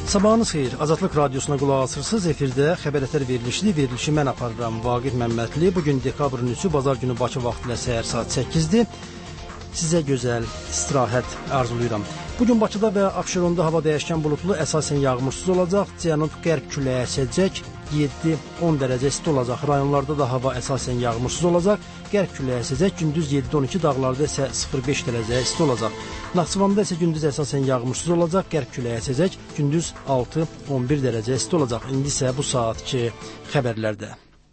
Sabahınız xeyir. Azadlıq Radiosuna qulaq asırsınız. Efirdə xəbər verilişli. Verilişi mən aparıram. Vaqif Məmmədli. Bugün dekabrın 3-ü, bazar günü Bakı vaxtı ilə səhər saat 8-dir. Sizə gözəl istirahət arzulayıram. Bugün Bakıda və Abşeronda hava dəyişkən bulutlu, əsasən yağmursuz olacaq. Cənub-qərb küləyi əsəcək. 7-10 dərəcə isti olacaq. Rayonlarda da hava əsasən yağmursuz olacaq. Qərb küləyi əsəcək. Gündüz 7-12, dağlarda isə 0-5 dərəcə isti olacaq. Naxçıvanda isə gündüz əsasən yağmursuz olacaq. Qərb küləyi əsəcək. Gündüz 6-11 dərəcə isti olacaq. İndi isə bu saatki xəbərlərdə.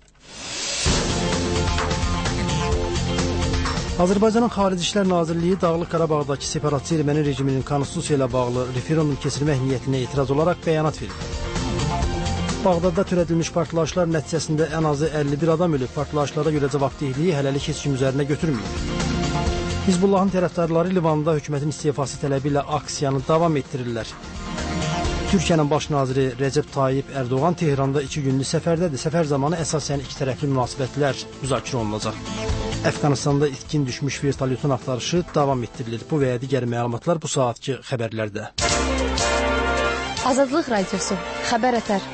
Azərbaycanın Xarici İşlər Nazirliyi Dağlıq Qarabağdakı separatçı erməni rejiminin konstitusiya ilə bağlı referendum keçirmək niyyətinə etiraz olaraq bəyanat verib. Bağdadda törədilmiş partlayışlar nəticəsində ən azı 51 adam ölüb. Partlayışlara görə cavabdehliyi hələlik heç kim üzərinə götürməyib. Hizbullahın tərəfdarları Livanda hökumətin istifası tələbi ilə aksiyanı davam etdirirlər. Türkiyənin baş naziri Recep Tayyip Erdoğan Tehranda 2 günlük səfərdədir. Səfər zamanı əsasən ikitərəfli münasibətlər müzakirə olunacaq. Əfqanistanda itkin düşmüş vertolyotun axtarışı davam etdirilir. Bu və ya digər məlumatlar bu saatki xəbərlərdə. Azadlıq Radiosu, xəbər ətər.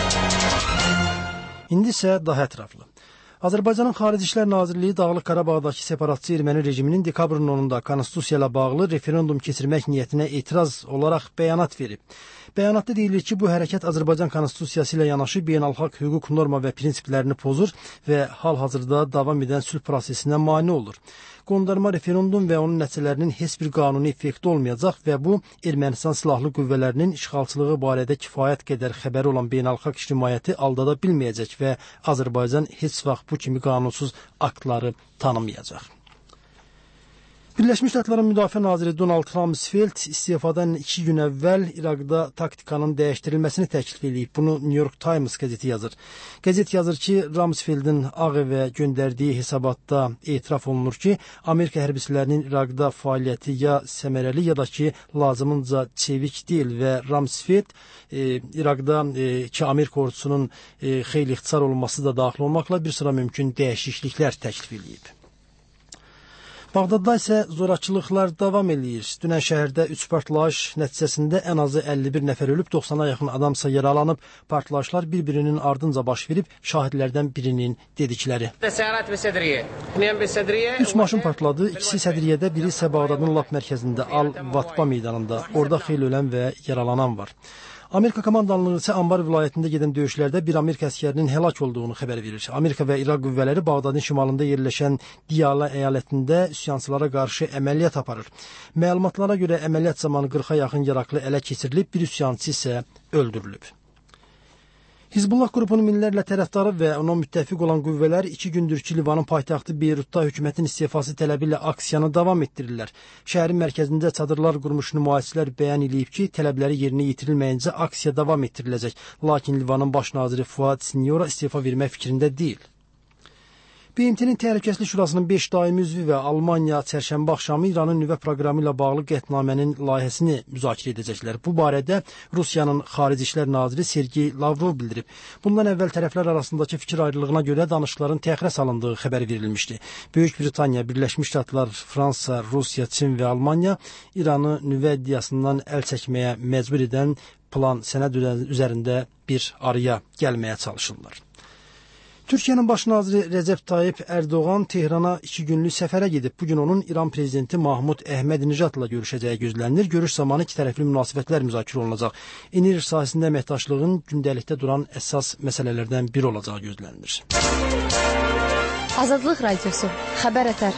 İndi isə daha ətraflı. Azərbaycanın Xarici İşlər Nazirliyi Dağlıq Qarabağdakı separatçı erməni rejiminin dekabrın 10-da konstitusiya ilə bağlı referendum keçirmək niyyətinə etiraz olaraq bəyanat verib. Bəyanatda deyilir ki, bu hərəkət Azərbaycan konstitusiyası ilə yanaşı beynəlxalq hüquq norma və prinsiplərini pozur və hal-hazırda davam edən sülh prosesinə mane olur. Qondarma referendum və onun nəticələrinin heç bir qanuni effekti olmayacaq və bu, Ermənistan silahlı qüvvələrinin işğalçılığı barədə kifayət qədər xəbəri olan beynəlxalq ictimaiyyəti aldada bilməyəcək və Azərbaycan heç vaxt bu kimi qanunsuz aktları tanımayacaq. Birləşmiş Ştatların Müdafiə naziri Donald Rumsfeld istefadan 2 gün əvvəl İraqda taktikanın dəyişdirilməsini təklif edib. Bunu New York Times qəzeti yazır. Qəzet yazır ki, Rumsfeldin Ağ Evə göndərdiyi hesabatda etiraf olunur ki, Amerika hərbiçilərinin İraqda fəaliyyəti ya səmərəli ya da ki, lazımınca çevik deyil və Rumsfeld İraqda ki, Amerika ordusunun xeyli ixtisar olunması da daxil olmaqla bir sıra mümkün dəyişikliklər təklif edib. Bağdadda isə zorakılıqlar davam edir. Dünən şəhərdə 3 partlayış nəticəsində ən azı 51 nəfər ölüb, 90-a yaxın adamsa yaralanıb. Partlayışlar bir-birinin ardınca baş verib, şahidlərdən birinin dedikləri. 3 maşın partladı, ikisi Sədriyyədə, biri isə Bağdadın lap mərkəzində Al-Vatba meydanında. Orada xeyli ölən və yaralanan var. Amerika komandanlığı isə Anbar vilayətində gedən döyüşlərdə bir Amerika əsgərinin həlak olduğunu xəbər verir. Amerika və İraq qüvvələri Bağdadın şimalında yerləşən Diyala əyalətində üsyançılara qarşı əməliyyat aparır. Məlumatlara görə əməliyyat zamanı 40-a yaxın yaraqlı ələ keçirilib, bir üsyançı isə öldürülüb. Hizbullah qrupunun minlərlə tərəfdarı və ona müttəfiq olan qüvvələr 2 gündür ki, Livanın paytaxtı Beyrutda hökumətin istifası tələbi ilə aksiyanı davam etdirirlər. Şəhərin mərkəzində çadırlar qurmuş nümayişçilər bəyan edib ki, tələbləri yerinə yetirilməyincə aksiya davam etdiriləcək. Lakin Livanın baş naziri Fuad Sinyora istifa vermək fikrində deyil. BMT-nin Təhlükəsizlik Şurasının 5 daimi üzvü və Almaniya çərşənbə axşamı İranın nüvə proqramı ilə bağlı qətnamənin layihəsini müzakirə edəcəklər. Bu barədə Rusiyanın Xarici İşlər Naziri Sergey Lavrov bildirib. Bundan əvvəl tərəflər arasındakı fikir ayrılığına görə danışıqların təxirə salındığı xəbər verilmişdi. Böyük Britaniya, Birləşmiş Ştatlar, Fransa, Rusiya, Çin və Almaniya İranı nüvə iddiasından əl çəkməyə məcbur edən plan sənəd üzərində bir araya gəlməyə çalışırlar. Türkiyənin baş naziri Recep Tayyip Erdoğan Tehrana 2 günlük səfərə gedib. Bugün onun İran prezidenti Mahmud Əhmədinejadla görüşəcəyi gözlənilir. Görüş zamanı ikitərəfli münasibətlər müzakirə olunacaq. Enerji sahəsində əməkdaşlığın gündəlikdə duran əsas məsələlərdən biri olacağı gözlənilir. Azadlıq Radiosu, xəbər ətər.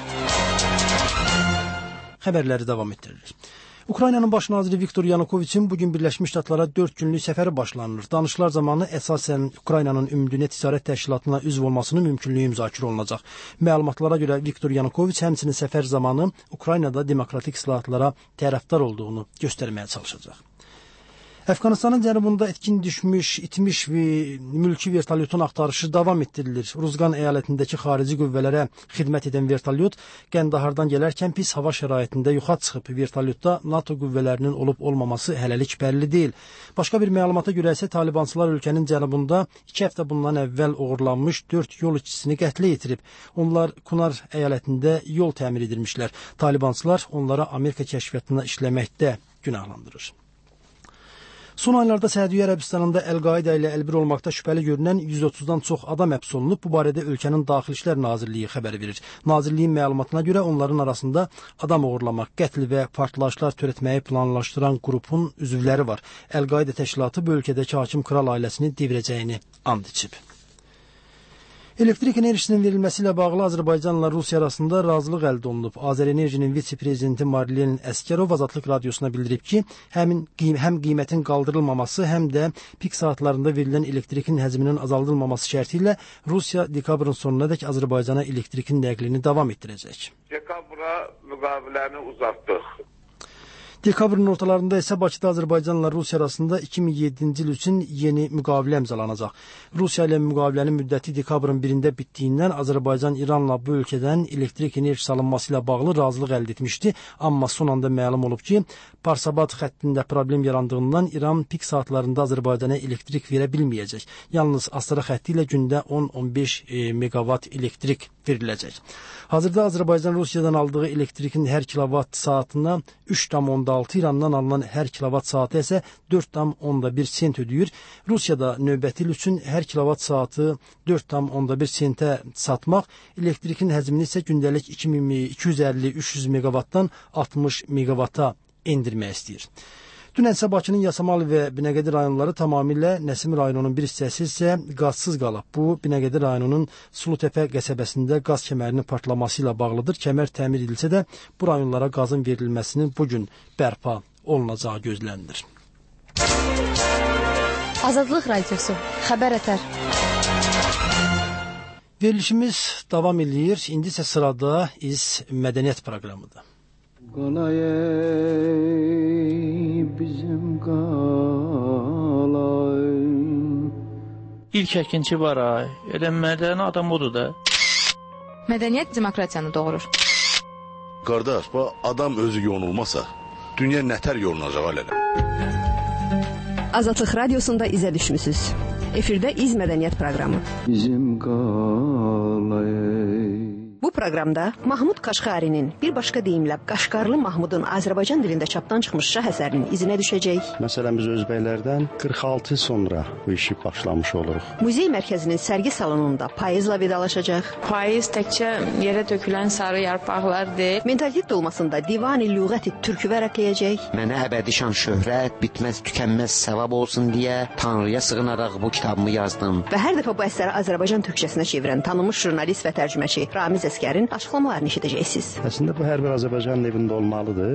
Xəbərləri davam etdirilir. Ukraynanın baş naziri Viktor Yanukoviçin bugün Birləşmiş Ştatlara 4 günlük səfəri başlanılır. Danışıqlar zamanı əsasən Ukraynanın Ümumdünya Ticarət Təşkilatına üzv olmasının mümkünlüyü müzakirə olunacaq. Məlumatlara görə Viktor Yanukoviç həmçinin səfər zamanı Ukraynada demokratik islahatlara tərəfdar olduğunu göstərməyə çalışacaq. Əfqanistanın cənubunda itmiş mülki vertolyotun axtarışı davam etdirilir. Ruzqan əyalətindəki xarici qüvvələrə xidmət edən vertolyot Qəndahardan gələrkən pis hava şəraitində yoxa çıxıb. Vertolyotda NATO qüvvələrinin olub-olmaması hələlik bəlli deyil. Başqa bir məlumata görə isə Talibançılar ölkənin cənubunda 2 həftə bundan əvvəl uğurlanmış 4 yol işçisini qətlə yetirib. Onlar Kunar əyalətində yol təmir edilmişlər. Talibançılar onlara Amerika kəşfiyyatına işləməkdə günahlandırır. Son aylarda Səudiyyə Ərəbistanında Əl-Qaidə ilə əlbir olmaqda şübhəli görünən 130-dan çox adam həbs olunub. Bu barədə ölkənin Daxili İşlər Nazirliyi xəbər verir. Nazirliyin məlumatına görə onların arasında adam oğurlamaq, qətl və partlayışlar törətməyi planlaşdıran qrupun üzvləri var. Əl-Qaidə təşkilatı bu ölkədəki hakim kral ailəsini devirəcəyini and içib. Elektrik enerjisinin verilməsi ilə bağlı Azərbaycanla Rusiya arasında razılıq əldə olunub. Azərenerjinin vitse-prezidenti Marilen Əskərov Azadlıq Radiosuna bildirib ki, həm qiymətin qaldırılmaması, həm də pik saatlarında verilən elektrikin həcminin azaldılmaması şərti ilə Rusiya dekabrın sonunadək Azərbaycana elektrikin nəqlini davam etdirəcək. Dekabra müqaviləni uzatdıq. Dekabrın ortalarında isə Bakıda Azərbaycanla Rusiya arasında 2007-ci il üçün yeni müqavilə imzalanacaq. Rusiya ilə müqavilənin müddəti dekabrın 1-də bitdiyindən Azərbaycan İranla bu ölkədən elektrik enerjisi alınması ilə bağlı razılıq əldə etmişdi. Amma son anda məlum olub ki, Parsabad xəttində problem yarandığından İran pik saatlarında Azərbaycana elektrik verə bilməyəcək. Yalnız Astara xətti ilə gündə 10-15 megawatt elektrik veriləcək. Hazırda Azərbaycan Rusiyadan aldığı elektrikin hər kilowatt saatına 3,6, İrandan alınan hər kilowatt saatı isə 4,1 sent ödəyir. Rusiyada növbəti il üçün hər kilowatt saatı 4,1 sentə satmaq, elektrikin həcmini isə gündəlik 250-300 megawattdan 60 megawata endirmək istəyir. Dünənsə Bakının Yasamal və Binəqədi rayonları tamamilə, Nəsimi rayonunun bir hissəsi isə qazsız qalıb. Bu, Binəqədi rayonunun Sulutəpə qəsəbəsində qaz kəmərinin partlaması ilə bağlıdır. Kəmər təmir edilsə də bu rayonlara qazın verilməsinin bugün bərpa olunacağı gözlənilir. Azadlıq Radiosu, xəbər ətər. Verilişimiz davam edir. İndi isə sırada mədəniyyət proqramıdır. Qalay bizim qalay. İlk əkinçi var ay. Elə mədəni adam odur da. Mədəniyyət demokratiyanı doğurur. Qardaş, bu adam özü yonulmasa, dünya nətər yolunacaq alələ? Azadlıq Radiosunda izə düşmüsünüz. Efirdə İz Mədəniyyət proqramı. Bizim qalay. Bu proqramda Mahmud Qaşqarinin bir başqa deyimlə Qaşqarlı Mahmudun Azərbaycan dilində çapdan çıxmış şah əsərinin izinə düşəcək. Məsələn, biz özbəklərdən 46 il sonra bu işi başlamış oluruq. Muzey mərkəzinin sərgi salonunda payızla vidalaşacaq. Payız təkcə yerə tökülən sarı yarpaqlar deyil. Mentalitet dolmasında Divan-ı Lüğət-i Türkü vərəqləyəcək. Mənə əbədi şan şöhrət, bitməz tükənməz savab olsun deyə Tanrıya sığınaraq bu kitabımı yazdım. Və hər dəfə bu əsəri Azərbaycan türkçəsinə çevirən tanınmış jurnalist və tərcüməçi Ramiz Əskərin açıqlamalarını eşidəcəksiniz. Əslində bu hər bir Azərbaycanın evində olmalıdır.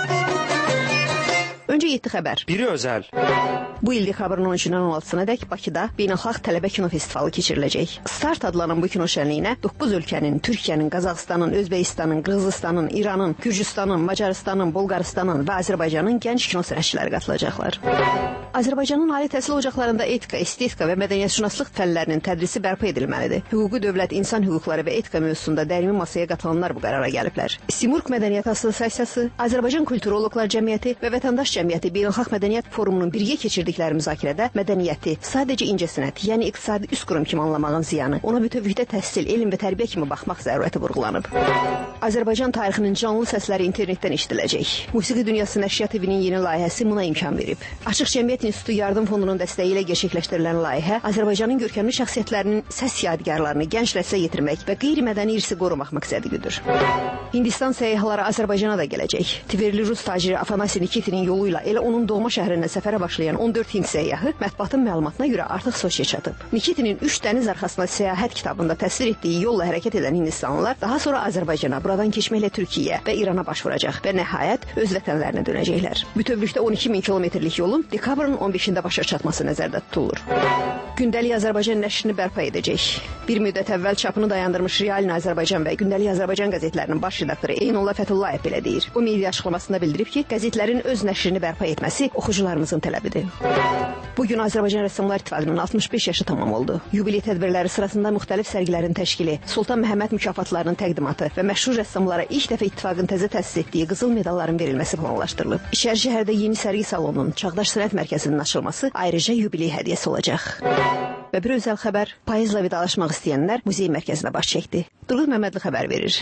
Öncə 7 xəbər. Biri özəl. Bu il dekabrın 13-dən 16-sınadək Bakıda Beynəlxalq Tələbə Kino Festivalı keçiriləcək. Start adlanan bu kino şənliyinə 9 ölkənin, Türkiyənin, Qazaxıstanın, Özbəkistanın, Qırğızıstanın, İranın, Gürcüstanın, Macarıstanın, Bolqarıstanın və Azərbaycanın gənc kino sənətçiləri qatılacaqlar. Azərbaycanın ali təhsil ocaqlarında etika, estetika və mədəniyyətşünaslıq fənlərinin tədrisi bərpa edilməlidir. Hüquqi dövlət, insan hüquqları və etika mövzusunda dərin masaya qatılanlar bu qərara gəliblər. Simurq Mədəniyyət Assosiasiyası, Azərbaycan Kulturologlar Cəmiyyəti və Vətəndaş Cəmiyyəti Beynəlxalq Mədəniyyət Forumunun birgə keçirdikləri müzakirədə mədəniyyəti sadəcə incəsənət, yəni iqtisadi üst qurum kimi anlamağın ziyanı, ona bütövlükdə təhsil, elm və tərbiyə kimi baxmaq zərurəti vurğulanıb. Azərbaycan tarixinin canlı səsləri internetdən eşidiləcək. Musiqi Dünyası Nəşriyyat evinin yeni layihəsi buna imkan verib. Açıq Cəmiyyət İnstitutu Yardım Fondunun dəstəyi ilə gerçəkləşdirilən layihə Azərbaycanın görkəmli şəxsiyyətlərinin səs yadigarlarını gənc nəslə yetirmək və qeyri-mədəni irsi qorumaq məqsədi güdür. Hindistan səyyahları Azərbaycana da gələcək. Tverli Rus taciri Afanasi Nikitinin yolu ilə elə onun doğma şəhərindən səfərə başlayan 14 Hind səyyahı mətbuatın məlumatına görə artıq Soçiyə çatıb. Nikitinin 3 dəniz arxasına səyahət kitabında təsvir etdiyi yolla hərəkət edən Hindistanlılar daha sonra Azərbaycana, buradan keçməklə Türkiyəyə və İrana baş vuracaq və nəhayət öz vətənlərinə dönəcəklər. Bütövlükdə 12.000 kilometrlik yolun dekabrın 15-də başa çatması nəzərdə tutulur. Gündəlik Azərbaycan nəşrini bərpa edəcək. Bir müddət əvvəl çapını dayandırmış Realin Azərbaycan və Gündəlik Azərbaycan qəzetlərinin baş redaktoru Eynullah Fəthullayev belə deyir. O media açıqlamasında bildirib ki, qəzetlərin öz nəşrini bərpa etməsi oxucularımızın tələbidir. Bugün Azərbaycan Rəssamlar İttifaqının 65 yaşı tamam oldu. Yubiley tədbirləri sırasında müxtəlif sərgilərin təşkili, Sultan Məhəmməd mükafatlarının təqdimatı və məşhur rəssamlara ilk dəfə ittifaqın təzə təsis etdiyi qızıl medalların verilməsi planlaşdırılıb. İçəri şəhərdə yeni sərgi salonunun, Çağdaş Sənət Mərkəzinin açılması ayrıca yubiley hədiyyəsi olacaq. Və bir özəl xəbər, payızla vidalaşmaq istəyənlər muzey mərkəzinə baş çəkdi. Durğun Məmmədli xəbər verir.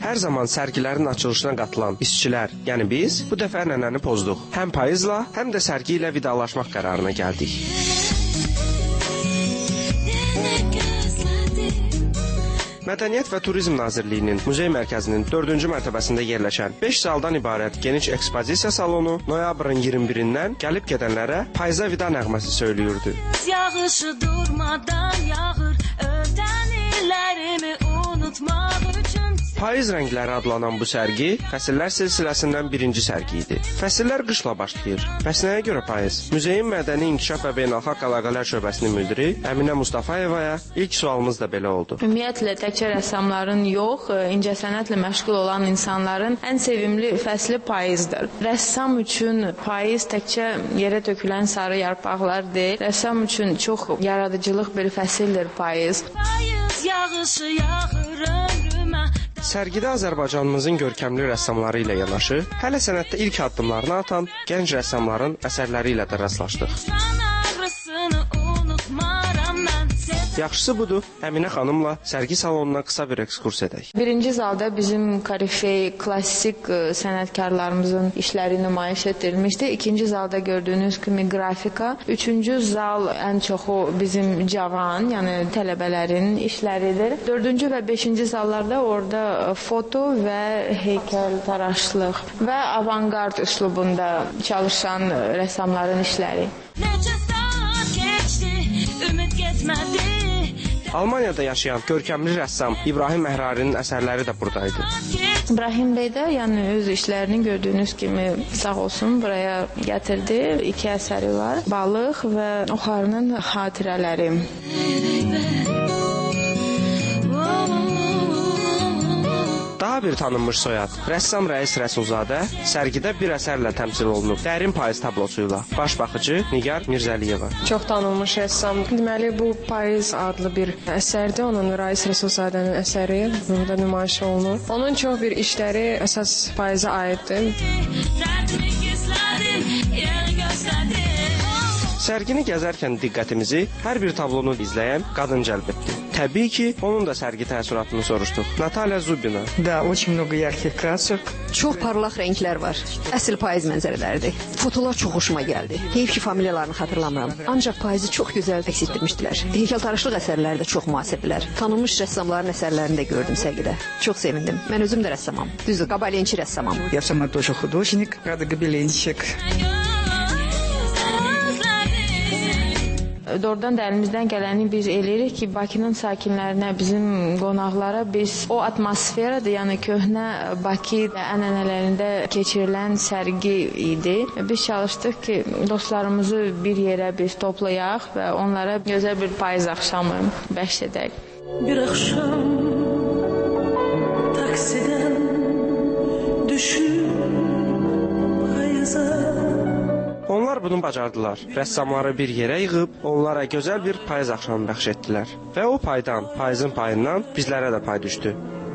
Hər zaman sərgilərin açılışına qatılan işçilər, yəni biz bu dəfə ənənəni pozduq. Həm payızla, həm də sərgi ilə vidalaşmaq qərarına gəldik. Mədəniyyət və Turizm Nazirliyinin Muzey Mərkəzinin 4-cü mərtəbəsində yerləşən 5 zaldan ibarət geniş ekspozisiya salonu noyabrın 21-dən gəlib gedənlərə payıza vida nəğməsi söylüyürdü. Yağışı durmadan yağır, ötən illərimi unutmaq üçün. Payız rəngləri adlanan bu sərgi fəsillər silsiləsindən birinci sərgi idi. Fəsillər qışla başlayır. Bəs nəyə görə payız? Muzeyin Mədəni İnkişaf və Beynəlxalq Əlaqələr şöbəsinin müdiri Əminə Mustafayevaya ilk sualımız da belə oldu. Ümumiyyətlə təkcə rəssamların yox, incəsənətlə məşğul olan insanların ən sevimli fəsli payızdır. Rəssam üçün payız təkcə yerə tökülən sarı yarpaqlar deyil. Rəssam üçün çox yaradıcılıq bir fəsildir payız. Payız yağışı yağır ömrümə. Sərgidə Azərbaycanımızın görkəmli rəssamları ilə yanaşı, hələ sənətdə ilk addımlarını atan gənc rəssamların əsərləri ilə də rastlaşdıq. Yaxşısı budur, Əminə xanımla sərgi salonuna qısa bir ekskurs edək. Birinci zalda bizim korifey, klassik sənətkarlarımızın işləri nümayiş etdirilmişdi. İkinci zalda gördüyünüz kimi qrafika. Üçüncü zal ən çoxu bizim cavan, yəni tələbələrin işləridir. Dördüncü və beşinci zallarda orada foto və heykəltaraşlıq və avangard üslubunda çalışan rəssamların işləri. Necə saat keçdi, ümid getmədi. Almaniyada yaşayan görkəmli rəssam İbrahim Məhrarinin əsərləri də buradaydı. İbrahim bəy də yəni öz işlərini gördüyünüz kimi sağ olsun buraya gətirdi. 2 əsəri var. Balıq və Oxarının xatirələri. Daha bir tanınmış soyad, rəssam Rəis Rəsulzadə sərgidə bir əsərlə təmsil olunub. Dərin payız tablosuyla. Baş baxıcı Nigar Mirzəliyeva. Çox tanınmış rəssam. Deməli bu Payız adlı bir əsərdir. Onun Rəis Rəsulzadənin əsəri burada nümayiş olunur. Onun çox bir işləri əsas payıza aiddir. Sərgini gəzərkən diqqətimizi hər bir tablonu izləyən qadın cəlb etdi. Təbii ki, onun da sərgi təəssüratını soruşduq. Natalya Zubina. Da, очень много ярких красок. Çox parlaq rənglər var. Əsl payız mənzərələridir. Fotolar çox xoşuma gəldi. Heyf ki, familiyalarını xatırlamıram. Ancaq payızı çox gözəl əks etdirmişdilər. Heykəltaraşlıq əsərləri də çox müasirdirlər. Tanınmış rəssamların əsərlərini də gördüm sərgidə. Çox sevindim. Mən özüm də rəssamam. Düzdür, qabalençi rəssamam. Я сама тоже художник, правда, гобеленщик. Doğrudan da əlimizdən gələni biz eləyirik ki, Bakının sakinlərinə, bizim qonaqlara biz o atmosferadır, yəni köhnə Bakı ənənələrində keçirilən sərgi idi. Biz çalışdıq ki, dostlarımızı bir yerə biz toplayaq və onlara gözəl bir payız axşamı bəxş edək. Bir axşam taksidən düşüb payıza. Onlar bunu bacardılar. Rəssamları bir yerə yığıb, onlara gözəl bir payız axşamı bəxş etdilər. Və o paydan, payızın payından bizlərə də pay düşdü.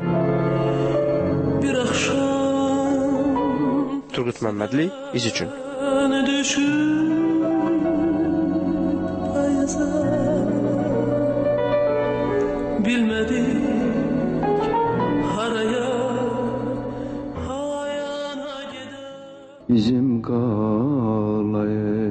Bir axşam Turgut Məmmədli, İz üçün. Bilmədik haraya Bizim qalay.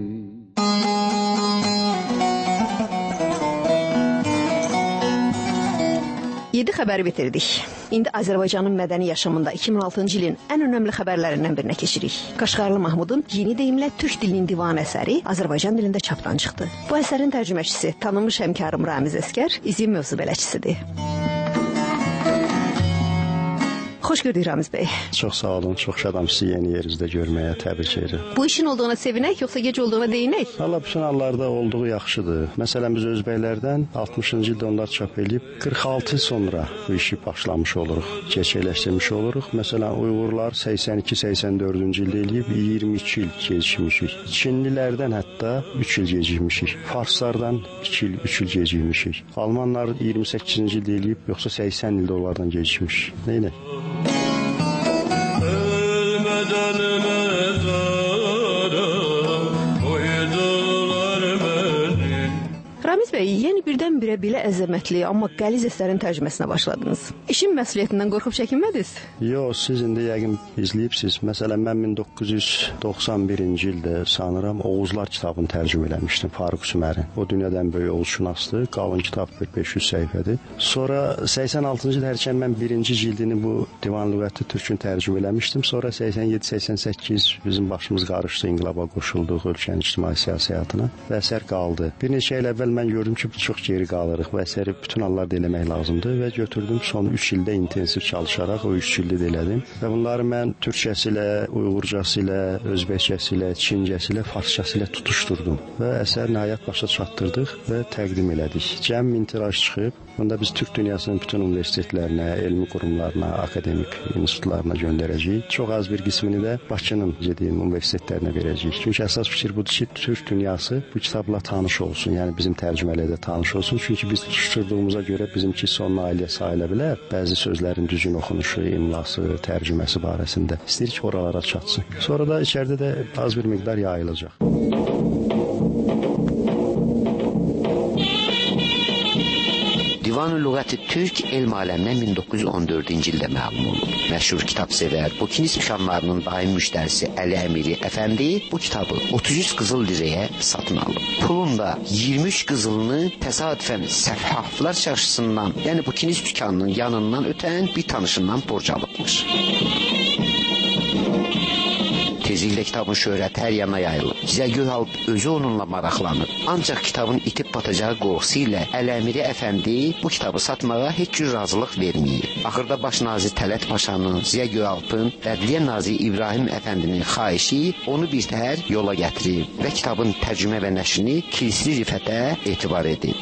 7 xəbəri bitirdik. İndi Azərbaycanın mədəni yaşamında 2006-cı ilin ən önəmli xəbərlərindən birinə keçirik. Qaşqarlı Mahmudun Yeni deyimlə Türk dilinin divan əsəri Azərbaycan dilində çapdan çıxdı. Bu əsərin tərcüməçisi tanınmış həmkarım Ramiz Əskər, izin mövzu bələdçisidir. Xoş gördük Ramiz bəy. Çox sağ olun, çox şadam sizi yeni yerinizdə görməyə, təbrik edirəm. Bu işin olduğuna sevinək, yoxsa gec olduğuna deyinək? Valla bütün hallarda olduğu yaxşıdır. Məsələn, biz özbəklərdən 60-cı ildə onlar çap edib 46 sonra bu işi başlamış oluruq, gerçəkləşdirmiş oluruq. Məsələn, Uyğurlar 82-84-cü ildə eləyib 22 il gecikmişik. Çinlilərdən hətta 3 il gecikmişik. Farslardan 2 il, 3 il gecikmişik. Almanlar 28-ci ildə eləyib, yoxsa 80 ildə onlardan gecikmişik. Neynək? Ramiz bəy, yəni birdən-birə belə əzəmətli, amma qəliz əsərin tərcüməsinə başladınız. İşin məsuliyyətindən qorxub çəkinmədiniz? Yox, siz indi yəqin izləyibsiniz. Məsələn, mən 1991-ci ildə sanıram Oğuzlar kitabını tərcümə eləmişdim, Faruk Sümərin. O dünyadan böyük oğuzşünasdır, qalın kitab 500 səhifədir. Sonra 86-cı il hərçən mən birinci cildini bu Divan Lüğəti Türkün tərcümə eləmişdim. Sonra 87-88 bizim başımız qarışdı, inqilaba qoşulduq, ölkənin ictimai siyasi həyatına və əsər qaldı. Bir neçə il əvvəl mən gördüm ki, çox geri qalırıq və əsəri bütün hallarda eləmək lazımdır və götürdüm son 3 ildə intensiv çalışaraq o 3 cildi də elədim və bunları mən türkçəsi ilə, uyğurcası ilə, özbəkcəsi ilə, çincəsi ilə, farsçası ilə tutuşdurdum və əsər nəhayət başa çatdırdıq və təqdim elədik. Cəm 1000 tiraj çıxıb. Bunda biz Türk dünyasının bütün universitetlərinə, elmi qurumlarına, akademik institutlarına göndərəcəyik. Çox az bir qismini də Bakının universitetlərinə verəcəyik. Çünki əsas fikir budur ki, Türk dünyası bu kitabla tanış olsun, yəni bizim tərcümələrdə tanış olsun. Çünki biz tutuşturduğumuza görə bizimki son ailə sayıla bilər. Bəzi sözlərin düzgün oxunuşu, imlası, tərcüməsi barəsində istəyir ki, oralara çatsın. Sonra da içəridə də az bir miqdar yayılacaq. Divan-ı Lüğəti Türk elm aləminə 1914-cü ildə məlum olub. Məşhur kitabsevər, Bukiniz nişanlarının daim müştərisi Əli Əmiri Əfəndi bu kitabı 33 qızıl lirəyə satın alıb. Pulun da 23 qızılını təsadüfən Səfhaflar çarşısından, yəni Bukiniz dükanının yanından ötən bir tanışından borc alıbmış. Tezliklə kitabın şöhrəti hər yana yayılıb. Zəgül Alp özü onunla maraqlanıb. Ancaq kitabın itib batacağı qorxusu ilə Əl-Əmiri Əfəndi bu kitabı satmağa heç cür razılıq verməyir. Axırda baş nazir Tələt Paşanın, Zəgül Alpın və Ədliyyə naziri İbrahim Əfəndinin xahişi onu birtəhər yola gətirir və kitabın tərcümə və nəşrini Kilsli Rifətə etibar edir.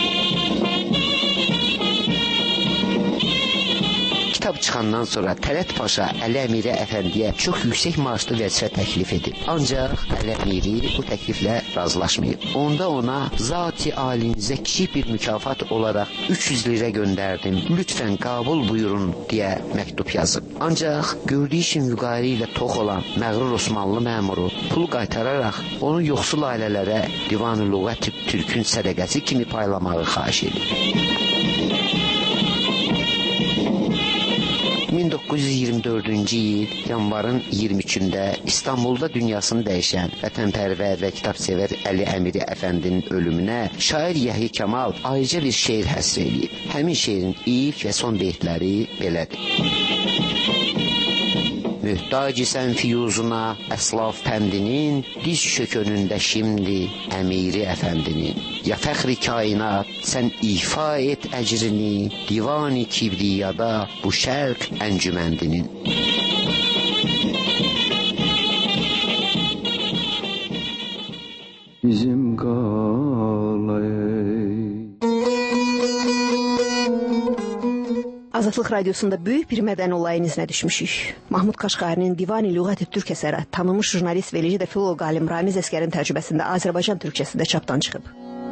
Kitab çıxandan sonra Tələt Paşa Əli Əmiri Əfəndiyə çox yüksək maaşlı vəzifə təklif edib. Ancaq Əli Əmiri bu təkliflə razılaşmayıb. Onda ona zat-i alinizə kiçik bir mükafat olaraq 300 lirə göndərdim, lütfən qəbul buyurun deyə məktub yazıb. Ancaq gördüyü işin vüqarı ilə tox olan məğrur Osmanlı məmuru pulu qaytararaq onu yoxsul ailələrə Divan-ı Lüğəti Türkün sədəqəsi kimi paylamağı xahiş edib. 1924-cü il yanvarın 23-də İstanbulda dünyasını dəyişən vətənpərvər və kitabsevər Əli Əmiri Əfəndinin ölümünə şair Yəhya Kəmal ayrıca bir şeir həsr edib. Həmin şeirin ilk və son beytləri belədir. Mühtac sən fiyuzuna əslaf pəndinin, diz çökönündə şimdi Əmiri Əfəndinin. Ya fəxri kainat, sən ifa et əcrini, divani kibriyada bu şərq əncüməndinin. Bizim qalay. Azadlıq Radiosunda böyük bir mədəni olayın izinə düşmüşük. Mahmud Qaşqarinin Divan-ı Lüğəti Türk əsəri tanınmış jurnalist və eləcə də filoloq alim Ramiz Əsgərin tərcüməsində Azərbaycan türkçəsində çapdan çıxıb.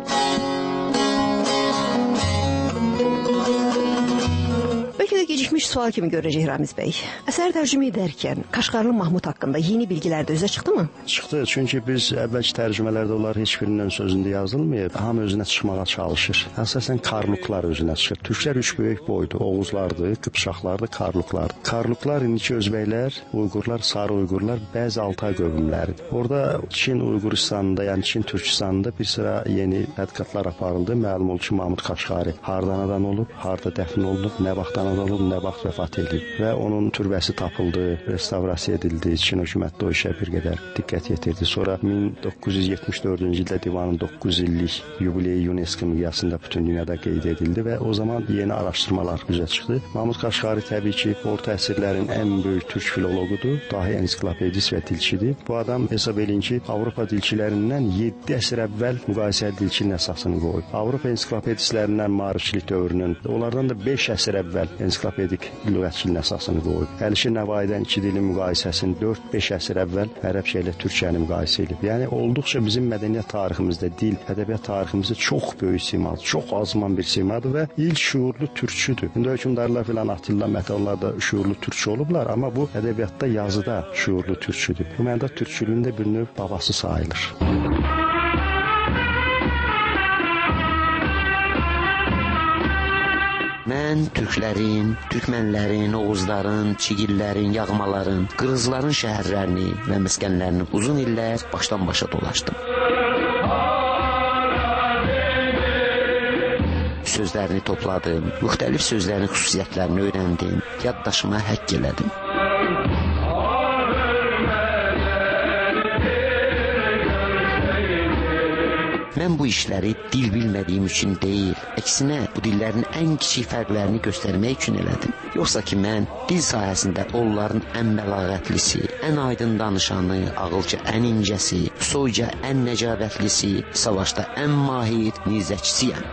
Bəlkə də gecikmiş sual kimi görəcək Ramiz bəy. Əsər tərcümə edərkən Qaşqarlı Mahmud haqqında yeni bilgilər də üzə çıxdımı? Çıxdı, çünki biz əvvəlki tərcümələrdə onlar heç birinin ön sözündə yazılmayıb. Hamı özünə çıxmağa çalışır. Əsasən Karluklar özünə çıxır. Türklər üç böyük boydur. Oğuzlardır, Qıpçaqlardır, Karluklardır. Karluklar indiki özbəklər, Uyğurlar, Sarı Uyğurlar, bəzi Altay qövmləridir. Orada Çin Uyğuristanında, yəni Çin Türkistanında bir sıra yeni tədqiqatlar aparıldı. Məlum oldu ki, Mahmud Qaşqari hardan adam olub, harda dəfn olunub, nə vaxtdan olub, nə vaxt vəfat edib və onun türbəsi tapıldı, restavrasiya edildi. Çin hökuməti o işə bir qədər diqqət yetirdi. Sonra 1974-cü ildə divanın 9 illik yubileyi UNESCO miqyasında bütün dünyada qeyd edildi və o zaman yeni araşdırmalar üzə çıxdı. Mahmud Qaşqari təbii ki, orta əsrlərin ən böyük türk filoloqudur, dahi ensiklopedist və dilçidir. Bu adam hesab edin ki, Avropa dilçilərindən 7 əsr əvvəl müqayisəli dilçinin əsasını qoyub. Avropa ensiklopedistlərindən maarifçilik dövrünün, onlardan da 5 əsr əvvəl ensiklopedik lüğətçiliyin əsasını qoyub. Əlişir Nəvaidən iki dilin müqayisəsini 4-5 əsr əvvəl ərəbcə ilə türkçəni müqayisə edib. Yəni olduqca bizim mədəniyyət tariximizdə dil, ədəbiyyat tariximizdə çox böyük simadır, çox azman bir simadır və ilk şuurlu türkçüdür. İndi hökmdarlar filan Atilla, Mətə onlar da şuurlu türkçü olublar, amma bu ədəbiyyatda, yazıda şuurlu türkçüdür. Bu məndə türkçülüyün də bir növ babası sayılır. Mən türklərin, türkmənlərin, oğuzların, çigillərin, yağmaların, qırğızların şəhərlərini və məskənlərini uzun illər başdan başa dolaşdım. Sözlərini topladım, müxtəlif sözlərin xüsusiyyətlərini öyrəndim, yaddaşıma həkk elədim. Mən bu işləri dil bilmədiyim üçün deyil, əksinə bu dillərin ən kiçik fərqlərini göstərmək üçün elədim. Yoxsa ki mən dil sahəsində onların ən bəlağətlisi, ən aydın danışanı, ağılca ən incəsi, soyca ən nəcabətlisi, savaşda ən mahir nizəçisiyəm.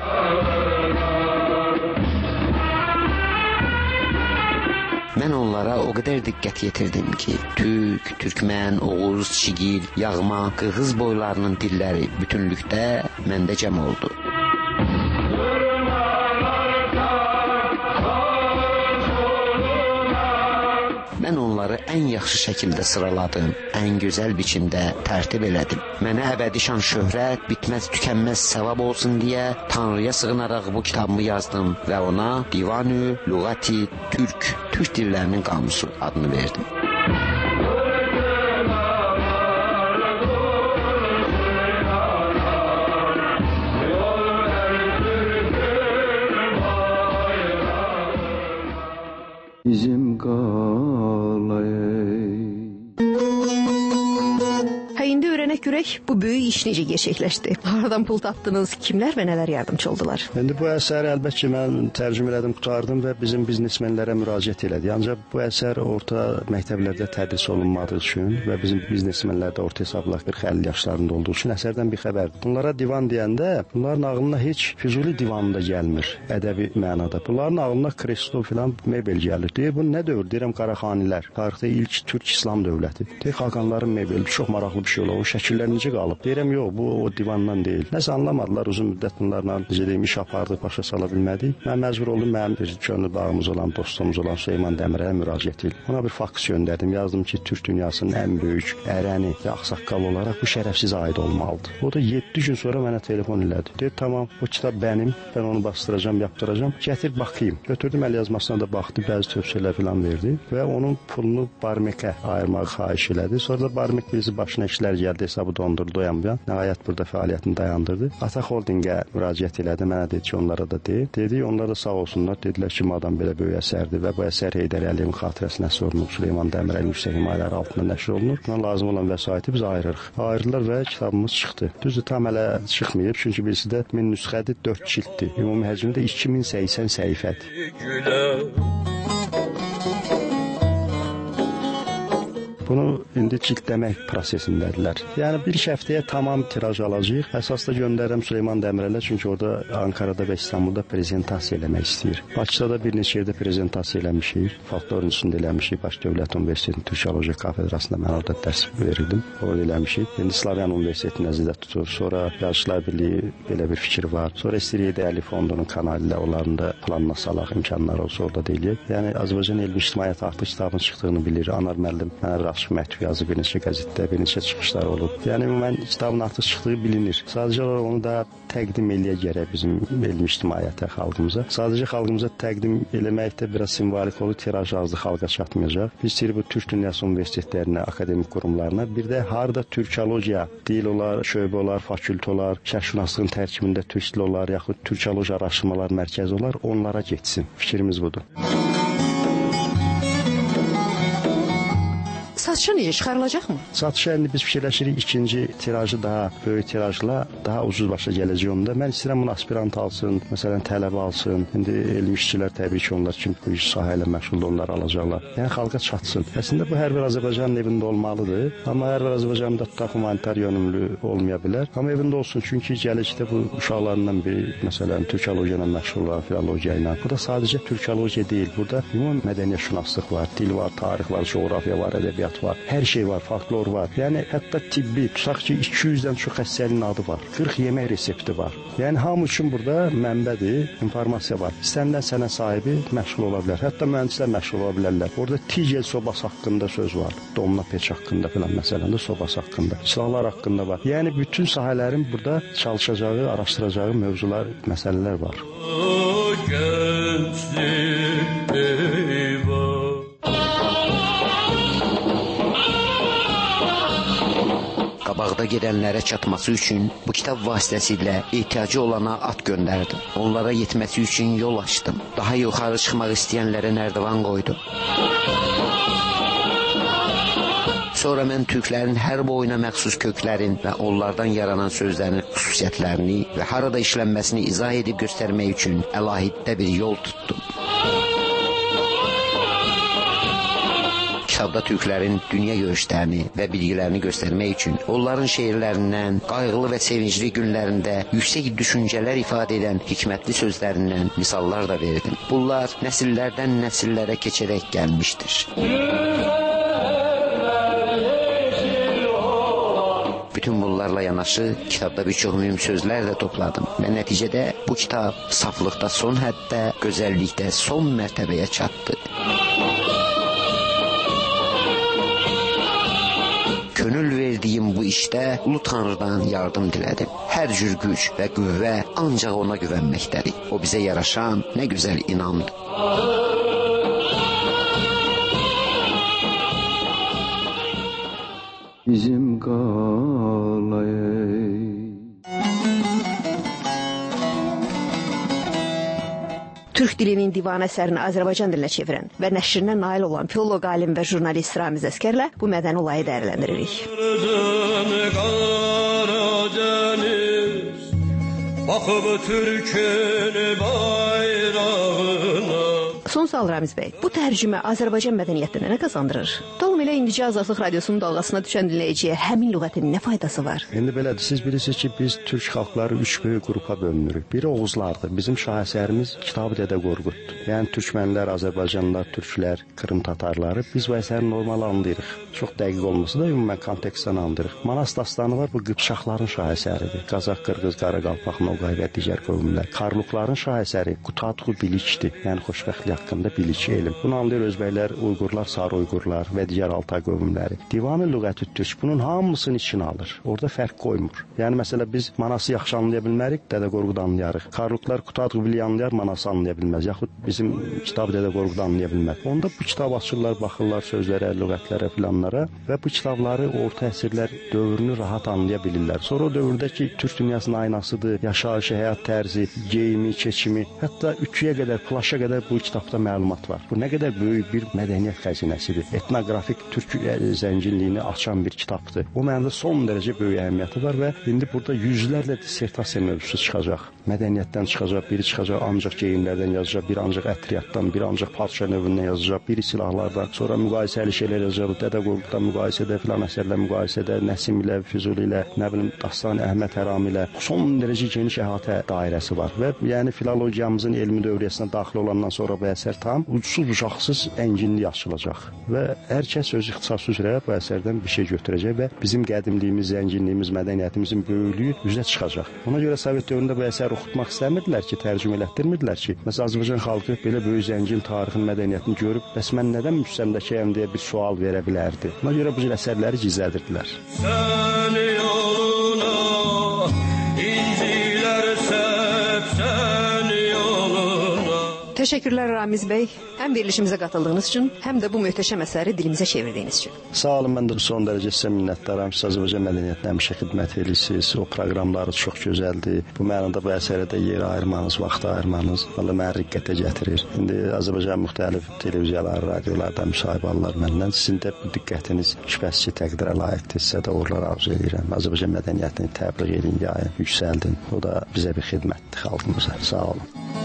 Mən onlara o qədər diqqət yetirdim ki, türk, türkmən, oğuz, çigil, yağma, qırğız boylarının dilləri bütünlükdə məndə cəm oldu. Mən onları ən yaxşı şəkildə sıraladım, ən gözəl biçimdə tərtib elədim. Mənə əbədi şan şöhrət, bitməz tükənməz savab olsun deyə Tanrıya sığınaraq bu kitabımı yazdım və ona Divanü Lüğati Türk, Türk dillərinin qamusu adını verdim. Bizim qalayı. İndi öyrənək görək bu böyük iş necə gerçəkləşdi. Haradan pul tapdınız, kimlər və nələr yardımcı oldular? İndi bu əsəri əlbəttə ki, mən tərcümə elədim, qutardım və bizim biznesmenlərə müraciət elədik. Ancaq bu əsər orta məktəblərdə tədris olunmadığı üçün və bizim biznesmenlər də orta hesabla 40-50 yaşlarında olduğu üçün əsərdən bir xəbərdir. Bunlara divan deyəndə, bunların ağlına heç Füzuli divanında gəlmir, ədəbi mənada. Bunların ağlına Kresto filan mebel gəlir. Deyir, bu nə dövr? Deyirəm, Qaraxanilər. Tarixdə ilk Türk İslam dövləti. Deyir, Xaqanların mebeli. Çox maraqlı bir şey olur. O şəkillər necə qalıb? Deyirəm, yox, bu o divandan deyil. Nəsə anlamadılar, uzun müddət bunlarla necə deyim, iş apardıq, başa sala bilmədik. Mən məcbur oldum, mənim bir könül bağımız olan, dostumuz olan Süleyman Dəmirələ müraciət etdim. Ona bir faks göndərdim, yazdım ki, Türk dünyasının ən böyük ərəni və ağsaqqal olaraq bu şərəfsiz aid olmalıdır. O da 7 gün sonra mənə telefon elədi. Deyir, tamam, bu kitab mənim, mən onu bastıracağım, yaptıracağım. Gətir, baxayım. Götürdüm, əl yazmasına da baxdı, bəzi tövsiyələr filan verdi və onun pulunu Barmekə ayırmağı xahiş elədi. Sonra da Barmek birisi başına işlər gəldi, hesabı dondurdu, nəhayət burada fəaliyyətini dayandırdı. Ata Holdingə müraciət elədi, mənə dedi ki, onlara da deyil. Dedi, onlar da sağ olsunlar, dedilər ki, madam belə böyük əsərdir və bu əsər Heydər Əliyevin xatirəsinə sorulub, Süleyman Dəmirəl yüksək himayələri altında nəşr olunur. Buna lazım olan vəsaiti biz ayırırıq. Ayırdılar və kitabımız çıxdı. Düzdür, tam hələ çıxmayıb, çünki birisi də 1000 nüsxədir, 4 cilddir. Ümumi həcmi də 2080 səhifədir. Bunu indi cildləmək prosesindədirlər. Yəni bir həftəyə tamam tiraj alacağıq. Əsasda göndərirəm Süleyman Dəmirələ, çünki orada Ankarada və İstanbulda prezentasiya eləmək istəyir. Bakıda da bir neçə yerdə prezentasiya eləmişik. Folklor institutunda eləmişik. Bakı Dövlət Universitetinin Türkologiya kafedrasında mən orada dərs verirdim. Orada eləmişik. İndi Slavyan Universitetini nəzərdə tutur. Sonra Yazıçılar Birliyi belə bir fikir var. Sonra istəyirik Dəyərli Fondunun kanalı ilə onların da planına salaq, imkanları olsa orada deyilək. Yəni Azərbaycan elmi ictimaiyyəti artıq kitabın çıxdığını bilir. Anar müəllim mənə bir açıq məktub yazıb, bir neçə qəzetdə, bir neçə çıxışlar olub. Yəni mən kitabın artıq çıxdığı bilinir. Sadəcə olaraq onu da təqdim eləyə gərək bizim elmi ictimaiyyətə, xalqımıza. Sadəcə xalqımıza təqdim eləmək də biraz simvolik olur, tiraj azdı, xalqa çatmayacaq. Biz istəyirik bu Türk Dünyası universitetlərinə, akademik qurumlarına, bir də harda türkologiya, dil olar, şöbə olar, fakültə olar, şərqşünaslığın tərkibində türk dili olar, yaxud türkologiya araşdırmalar mərkəzi olar, onlara getsin. Fikrimiz budur. Satışa necə çıxarılacaqmı? Satışa indi biz fikirləşirik ikinci tirajı daha böyük tirajla daha ucuz başa gələcək onda. Mən istəyirəm bunu aspirant alsın, məsələn tələbə alsın. İndi elmi işçilər təbii ki, onlar kim bu sahə ilə məşğuldur, onlar alacaqlar. Yəni xalqa çatsın. Əslində bu hər bir Azərbaycanın evində olmalıdır. Amma hər bir Azərbaycanda tutaq humanitar yönümlü olmaya bilər. Amma evində olsun, çünki gələcəkdə bu uşaqlarından biri məsələn türkologiya ilə məşğul olan, filologiya ilə. Bu da sadəcə türkologiya deyil. Burada ümumi mədəniyyətşünaslıq var, dil var, tarix var, coğrafiya var, ədəbiyyat var, hər şey var, folklor var. Yəni hətta tibbi, tutaq ki 200-dən çox xəstəliyin adı var. 40 yemək resepti var. Yəni hamı üçün burada mənbədir, informasiya var. İstənilən sənət sahibi məşğul ola bilər. Hətta mühəndislər məşğul ola bilərlər. Orada tigel sobası haqqında söz var. Domna peç haqqında filan məsələn də sobası haqqında. Silahlar haqqında var. Yəni bütün sahələrin burada çalışacağı, araşdıracağı mövzular, məsələlər var. Qabaqda gedənlərə çatması üçün bu kitab vasitəsilə ehtiyacı olana at göndərdim. Onlara yetməsi üçün yol açdım. Daha yuxarı çıxmaq istəyənlərə nərdivan qoydum. Sonra mən türklərin hər boyuna məxsus köklərin və onlardan yaranan sözlərin xüsusiyyətlərini və harada işlənməsini izah edib göstərmək üçün əlahiddə bir yol tutdum. Kitabda türklərin dünya görüşlərini və bilgilərini göstərmək üçün onların şeirlərindən, qayğılı və sevincli günlərində yüksək düşüncələr ifadə edən hikmətli sözlərindən misallar da verdim. Bunlar nəsillərdən nəsillərə keçərək gəlmişdir. Bütün bunlarla yanaşı kitabda bir çox mühüm sözlər də topladım və nəticədə bu kitab saflıqda son həddə, gözəllikdə son mərtəbəyə çatdı. Könül verdiyim bu işdə Ulu Tanrıdan yardım dilədim. Hər cür güc və qüvvə ancaq ona güvənməkdədir. O bizə yaraşan nə gözəl inamdır. Bizim qalayı Türk dilinin divan əsərini Azərbaycan dilinə çevirən və nəşrinə nail olan filoloq, alim və jurnalist Ramiz Əskərlə bu mədəni olayı dəyərləndiririk. Baxıb Türkün bayrağına. Son sual Ramiz bəy, bu tərcümə Azərbaycan mədəniyyətinə nə qazandırır? Dalım elə indicə Azadlıq Radiosunun dalğasına düşən dinləyiciyə həmin lüğətin nə faydası var? İndi belədir, siz bilirsiniz ki, biz türk xalqları 3 böyük qrupa bölünürük. Biri Oğuzlardır, bizim şahəsərimiz Kitab-ı Dədə Qorquddur. Yəni türkmənlər, Azərbaycanlılar, türklər, Krım tatarları biz bu əsəri normal anlayırıq. Çox dəqiq olmasa da ümumən kontekstdən anlayırıq. Manas dastanı var, bu Qıpçaqların şahəsəridir. Qazaq, Qırğız, Qaraqalpaq, Noqay və digər qövmlər. Karlukların şahəsəri Qutadğu Bilikdir, yəni xoşbəxtlik haqqında bilik elm. Bunu anlayır özbəklər, Uyğurlar, Sarı Uyğurlar və digər Altay qövmləri. Divanı lüğəti türk bunun hamısını içine alır. Orada fərq qoymur. Yəni məsələ biz Manası yaxşı anlaya bilmərik, Dədə Qorqudu anlayarıq. Karluklar Qutadğu Bilik anlayar, Manası anlaya bilməz. Yaxud bizim Kitab-ı Dədə Qorqudu anlaya bilməz. Onda bu kitab açırlar, baxırlar sözlərə, lüğətlərə filanlara və bu kitabları orta əsrlər dövrünü rahat anlaya bilirlər. Sonra o dövrdəki türk dünyasının aynasıdır, yaşayışı, həyat tərzi, geyimi, keçimi, hətta ütüyə qədər, plaşa qədər bu kitabda məlumat var. Bu nə qədər böyük bir mədəniyyət xəzinəsidir. Etnoqrafik türk zənginliyini açan bir kitabdır. O mənada son dərəcə böyük əhəmiyyəti var və indi burada yüzlərlə dissertasiya mövzusu çıxacaq. Mədəniyyətdən çıxacaq, biri çıxacaq ancaq geyimlərdən yazacaq, biri ancaq ətriyyatdan, biri ancaq padşah növündən yazacaq, biri silahlardan, sonra müqayisəli şeylər yazacaq, Dədə Qorqudla müqayisədə, filan əsərlə müqayisədə, Nəsim ilə, Füzuli ilə, nə bilim, Dastan Əhməd Hərami ilə son dərəcə geniş əhatə dairəsi var və yəni filologiyamızın elmi dövriyyəsinə daxil olandan sonra bu əsər tam ucsuz-bucaqsız ənginlik açılacaq və hər kəs öz ixtisası üzrə bu əsərdən bir şey götürəcək və bizim qədimliyimiz, zənginliyimiz, mədəniyyətimizin böyüklüyü üzə çıxacaq. Ona görə Sovet dövründə bu əsəri oxutmaq istəmirdilər ki, tərcümə elətdirmirdilər ki, məsələn, Azərbaycan xalqı belə böyük zəngin tarixin, mədəniyyətini görüb, bəs mən nədən müstəmləkəyəm deyə bir sual verə bilərdi. Ona görə bu cür əsərləri gizlədirdilər. Sən yoluna incilər səpsən yoluna. Təşəkkürlər Ramiz bəy, həm verilişimizə qatıldığınız üçün, həm də bu möhtəşəm əsəri dilimizə çevirdiyiniz üçün. Sağ olun, mən də son dərəcə sizə minnətdaram. Siz Azərbaycan mədəniyyətinə həmişə xidmət edirsiniz. O proqramları çox gözəldir. Bu mənada bu əsərə də yer ayırmanız, vaxt ayırmanız valla məni riqqətə gətirir. İndi Azərbaycan müxtəlif televiziyalar, radiolarda müsahibə alırlar məndən. Sizin də bu diqqətiniz şübhəsiz ki, təqdirə layiqdir. Sizə də uğurlar arzu edirəm. Azərbaycan mədəniyyətini təbliğ edin, yayın, yüksəldin. O da bizə bir xidmətdir xalqımıza. Sağ olun.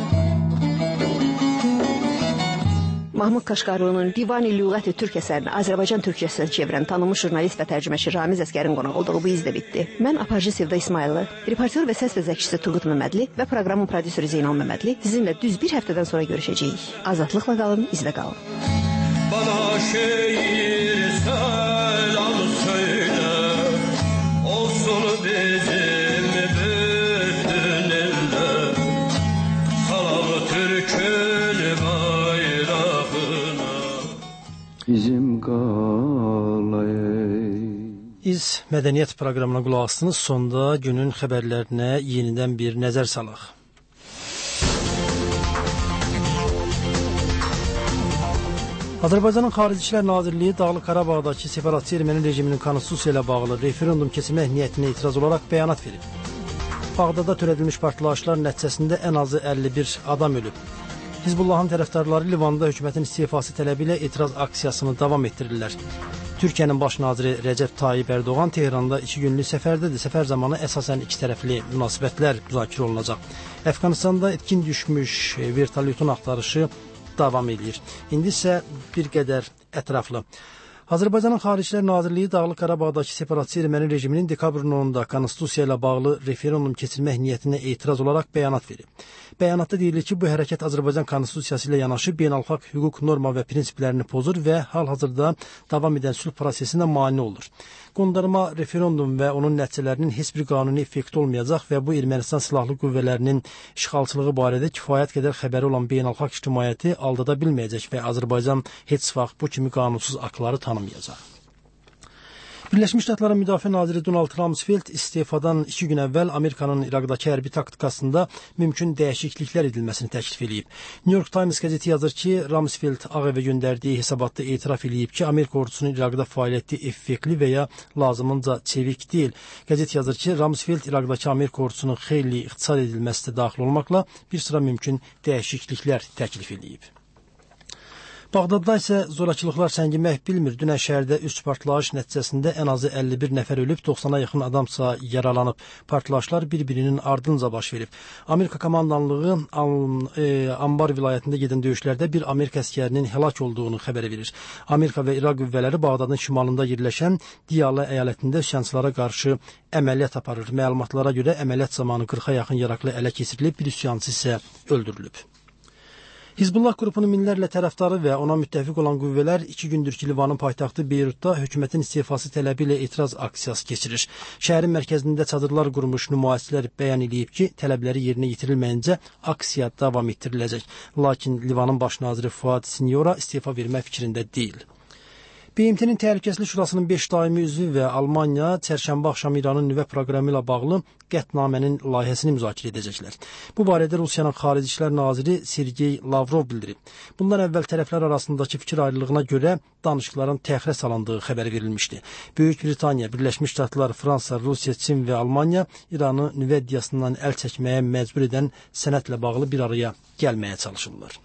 Mahmud Kaşqarlı'nın Divani Lüğəti Türk əsərini Azərbaycan türkçəsinə çevirən tanınmış jurnalist və tərcüməçi Ramiz Əskərin qonaq olduğu bu izdə bitdi. Mən aparıcı Sevda İsmayıllı, reportyor və səs vəzəkçisi Turqut Məmmədli və proqramın prodüseri Zeynal Məmmədli sizinlə düz bir həftədən sonra görüşəcəyik. Azadlıqla qalın, izlə qalın. Bana şehir selam söyle, olsun bizim bütün eller, salam Türk'ün bayrağına. Bizim qalayı. İz mədəniyyət proqramına qulaq asdınız. Sonda günün xəbərlərinə yenidən bir nəzər salaq. Azərbaycanın Xarici İşlər Nazirliyi Dağlıq Qarabağdakı separatçı erməni rejiminin konstitusiya ilə bağlı referendum keçirmək niyyətinə etiraz olaraq bəyanat verib. Bağdada törədilmiş partlayışlar nəticəsində ən azı 51 adam ölüb. Hizbullahın tərəfdarları Livanda hökumətin istifası tələbi ilə etiraz aksiyasını davam etdirirlər. Türkiyənin baş naziri Rəcəb Tayyip Ərdoğan Tehranda 2 günlük səfərdədir. Səfər zamanı əsasən iki tərəfli münasibətlər müzakirə olunacaq. Əfqanistanda itkin düşmüş vertolyotun axtarışı davam edir. İndi isə bir qədər ətraflı. Azərbaycanın Xarici İşlər Nazirliyi Dağlıq Qarabağdakı separatçı erməni rejiminin dekabrın 10-da konstitusiya ilə bağlı referendum keçirmək niyyətinə etiraz olaraq bəyanat verib. Bəyanatda deyilir ki, bu hərəkət Azərbaycan konstitusiyası ilə yanaşı beynəlxalq hüquq norma və prinsiplərini pozur və hal-hazırda davam edən sülh prosesinə mane olur. Qondarma referendum və onun nəticələrinin heç bir qanuni effekti olmayacaq və bu Ermənistan silahlı qüvvələrinin işğalçılığı barədə kifayət qədər xəbəri olan beynəlxalq ictimaiyyəti aldada bilməyəcək və Azərbaycan heç vaxt bu kimi qanunsuz aktları tanımayacaq. Birləşmiş Ştatların Müdafiə naziri Donald Rumsfeld istefadan 2 gün əvvəl Amerikanın İraqdakı hərbi taktikasında mümkün dəyişikliklər edilməsini təklif edib. New York Times qəzeti yazır ki, Rumsfeld Ağ Evə göndərdiyi hesabatda etiraf edib ki, Amerika ordusunun İraqda fəaliyyəti effektli və ya lazımınca çevik deyil. Qəzet yazır ki, Rumsfeld İraqdakı Amerika ordusunun xeyli ixtisar edilməsi də daxil olmaqla bir sıra mümkün dəyişikliklər təklif edib. Bağdadda isə zorakılıqlar səngimək bilmir. Dünən şəhərdə 3 partlayış nəticəsində ən azı 51 nəfər ölüb, 90-a yaxın adamsa yaralanıb. Partlayışlar bir-birinin ardınca baş verib. Amerika komandanlığı Ambar vilayətində gedən döyüşlərdə bir Amerika əskərinin həlak olduğunu xəbər verir. Amerika və İraq qüvvələri Bağdadın şimalında yerləşən Diyala əyalətində üsyançılara qarşı əməliyyat aparır. Məlumatlara görə əməliyyat zamanı 40-a yaxın yaraqlı ələ keçirilib, bir üsyançı isə öldürülüb. Hizbullah qrupunun minlərlə tərəfdarı və ona müttəfiq olan qüvvələr 2 gündür ki, Livanın paytaxtı Beyrutda hökumətin istifası tələbi ilə etiraz aksiyası keçirir. Şəhərin mərkəzində çadırlar qurmuş nümayişçilər bəyan edib ki, tələbləri yerinə yetirilməyincə aksiya davam etdiriləcək. Lakin Livanın baş naziri Fuad Sinyora istifa vermək fikrində deyil. BMT-nin Təhlükəsizlik Şurasının 5 daimi üzvü və Almaniya çərşənbə axşamı İranın nüvə proqramı ilə bağlı qətnamənin layihəsini müzakirə edəcəklər. Bu barədə Rusiyanın Xarici İşlər Naziri Sergey Lavrov bildirib. Bundan əvvəl tərəflər arasındakı fikir ayrılığına görə danışıqların təxirə salındığı xəbəri verilmişdi. Böyük Britaniya, Birləşmiş Ştatlar, Fransa, Rusiya, Çin və Almaniya İranı nüvə iddiasından əl çəkməyə məcbur edən sənədlə bağlı bir araya gəlməyə çalışırlar.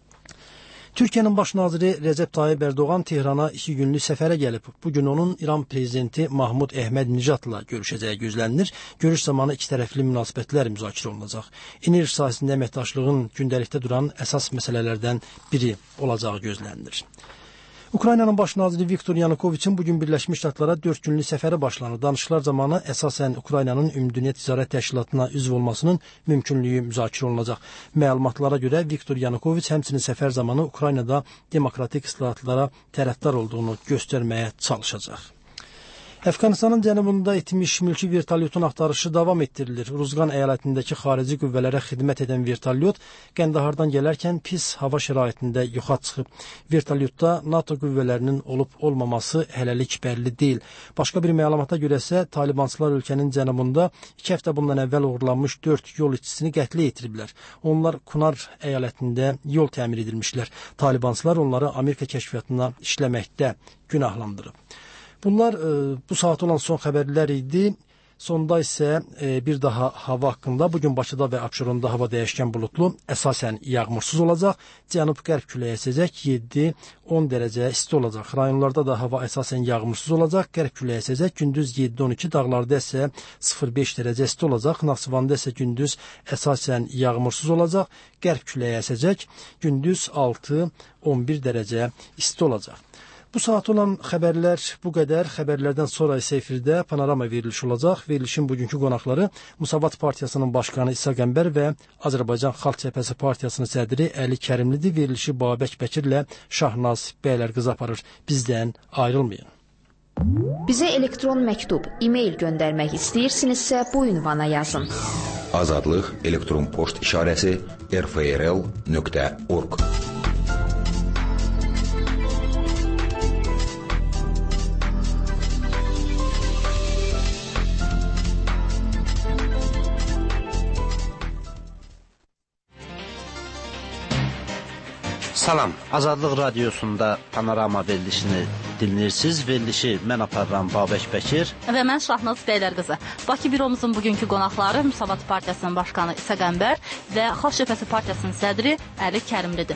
Türkiyənin baş naziri Rəcəb Tayyip Ərdoğan Tehrana 2 günlük səfərə gəlib. Bugün onun İran prezidenti Mahmud Əhməd-Nijadla görüşəcəyi gözlənilir. Görüş zamanı iki tərəfli münasibətlər müzakirə olunacaq. Enerji sahəsində əməkdaşlığın gündəlikdə duran əsas məsələlərdən biri olacağı gözlənilir. Ukraynanın baş naziri Viktor Yanukoviçin bugün Birləşmiş Ştatlara 4 günlük səfəri başlanır. Danışıqlar zamanı əsasən Ukraynanın Ümumdünya Ticarət Təşkilatına üzv olmasının mümkünlüyü müzakirə olunacaq. Məlumatlara görə Viktor Yanukoviç həmçinin səfər zamanı Ukraynada demokratik islahatlara tərəfdar olduğunu göstərməyə çalışacaq. Əfqanistanın cənubunda itmiş mülki vertolyotun axtarışı davam etdirilir. Ruzqan əyalətindəki xarici qüvvələrə xidmət edən vertolyot Qəndahardan gələrkən pis hava şəraitində yoxa çıxıb. Vertolyotda NATO qüvvələrinin olub-olmaması hələlik bəlli deyil. Başqa bir məlumata görə isə Talibançılar ölkənin cənubunda 2 həftə bundan əvvəl uğurlanmış 4 yol işçisini qətlə yetiriblər. Onlar Kunar əyalətində yol təmir edilmişlər. Talibançılar onları Amerika kəşfiyyatına işləməkdə günahlandırıb. Bunlar bu saat olan son xəbərlər idi. Sonda isə bir daha hava haqqında. Bugün Bakıda və Abşeronda hava dəyişkən bulutlu, əsasən yağmursuz olacaq. Cənub-qərb küləyi əsəcək, 7-10 dərəcə isti olacaq. Rayonlarda da hava əsasən yağmursuz olacaq, qərb küləyi əsəcək, gündüz 7-12, dağlarda isə 0-5 dərəcə isti olacaq. Naxçıvanda isə gündüz əsasən yağmursuz olacaq, qərb küləyi əsəcək, gündüz 6-11 dərəcə isti olacaq. Bu saat olan xəbərlər bu qədər. Xəbərlərdən sonra isə efirdə panorama verilişi olacaq. Verilişin bugünkü qonaqları Musavat Partiyasının başqanı İsa Qəmbər və Azərbaycan Xalq Cəbhəsi Partiyasının sədri Əli Kərimlidir. Verilişi Babək Bəkirlə Şahnaz Bəylərqızı aparır. Bizdən ayrılmayın. Bizə elektron məktub, e-mail göndərmək istəyirsinizsə bu ünvana yazın. Azadlıq elektron poçt işarəsi rfrl.org. Salam, Azadlıq Radiosunda Panorama verilişini dinləyirsiniz. Verilişi mən aparıram Babək Bəkir. Və mən Şahnaz Beylər qızı. Bakı büromuzun bugünkü qonaqları Müsavat Partiyasının başqanı İsa Qəmbər və Xalq Cəbhəsi Partiyasının sədri Əli Kərimlidir.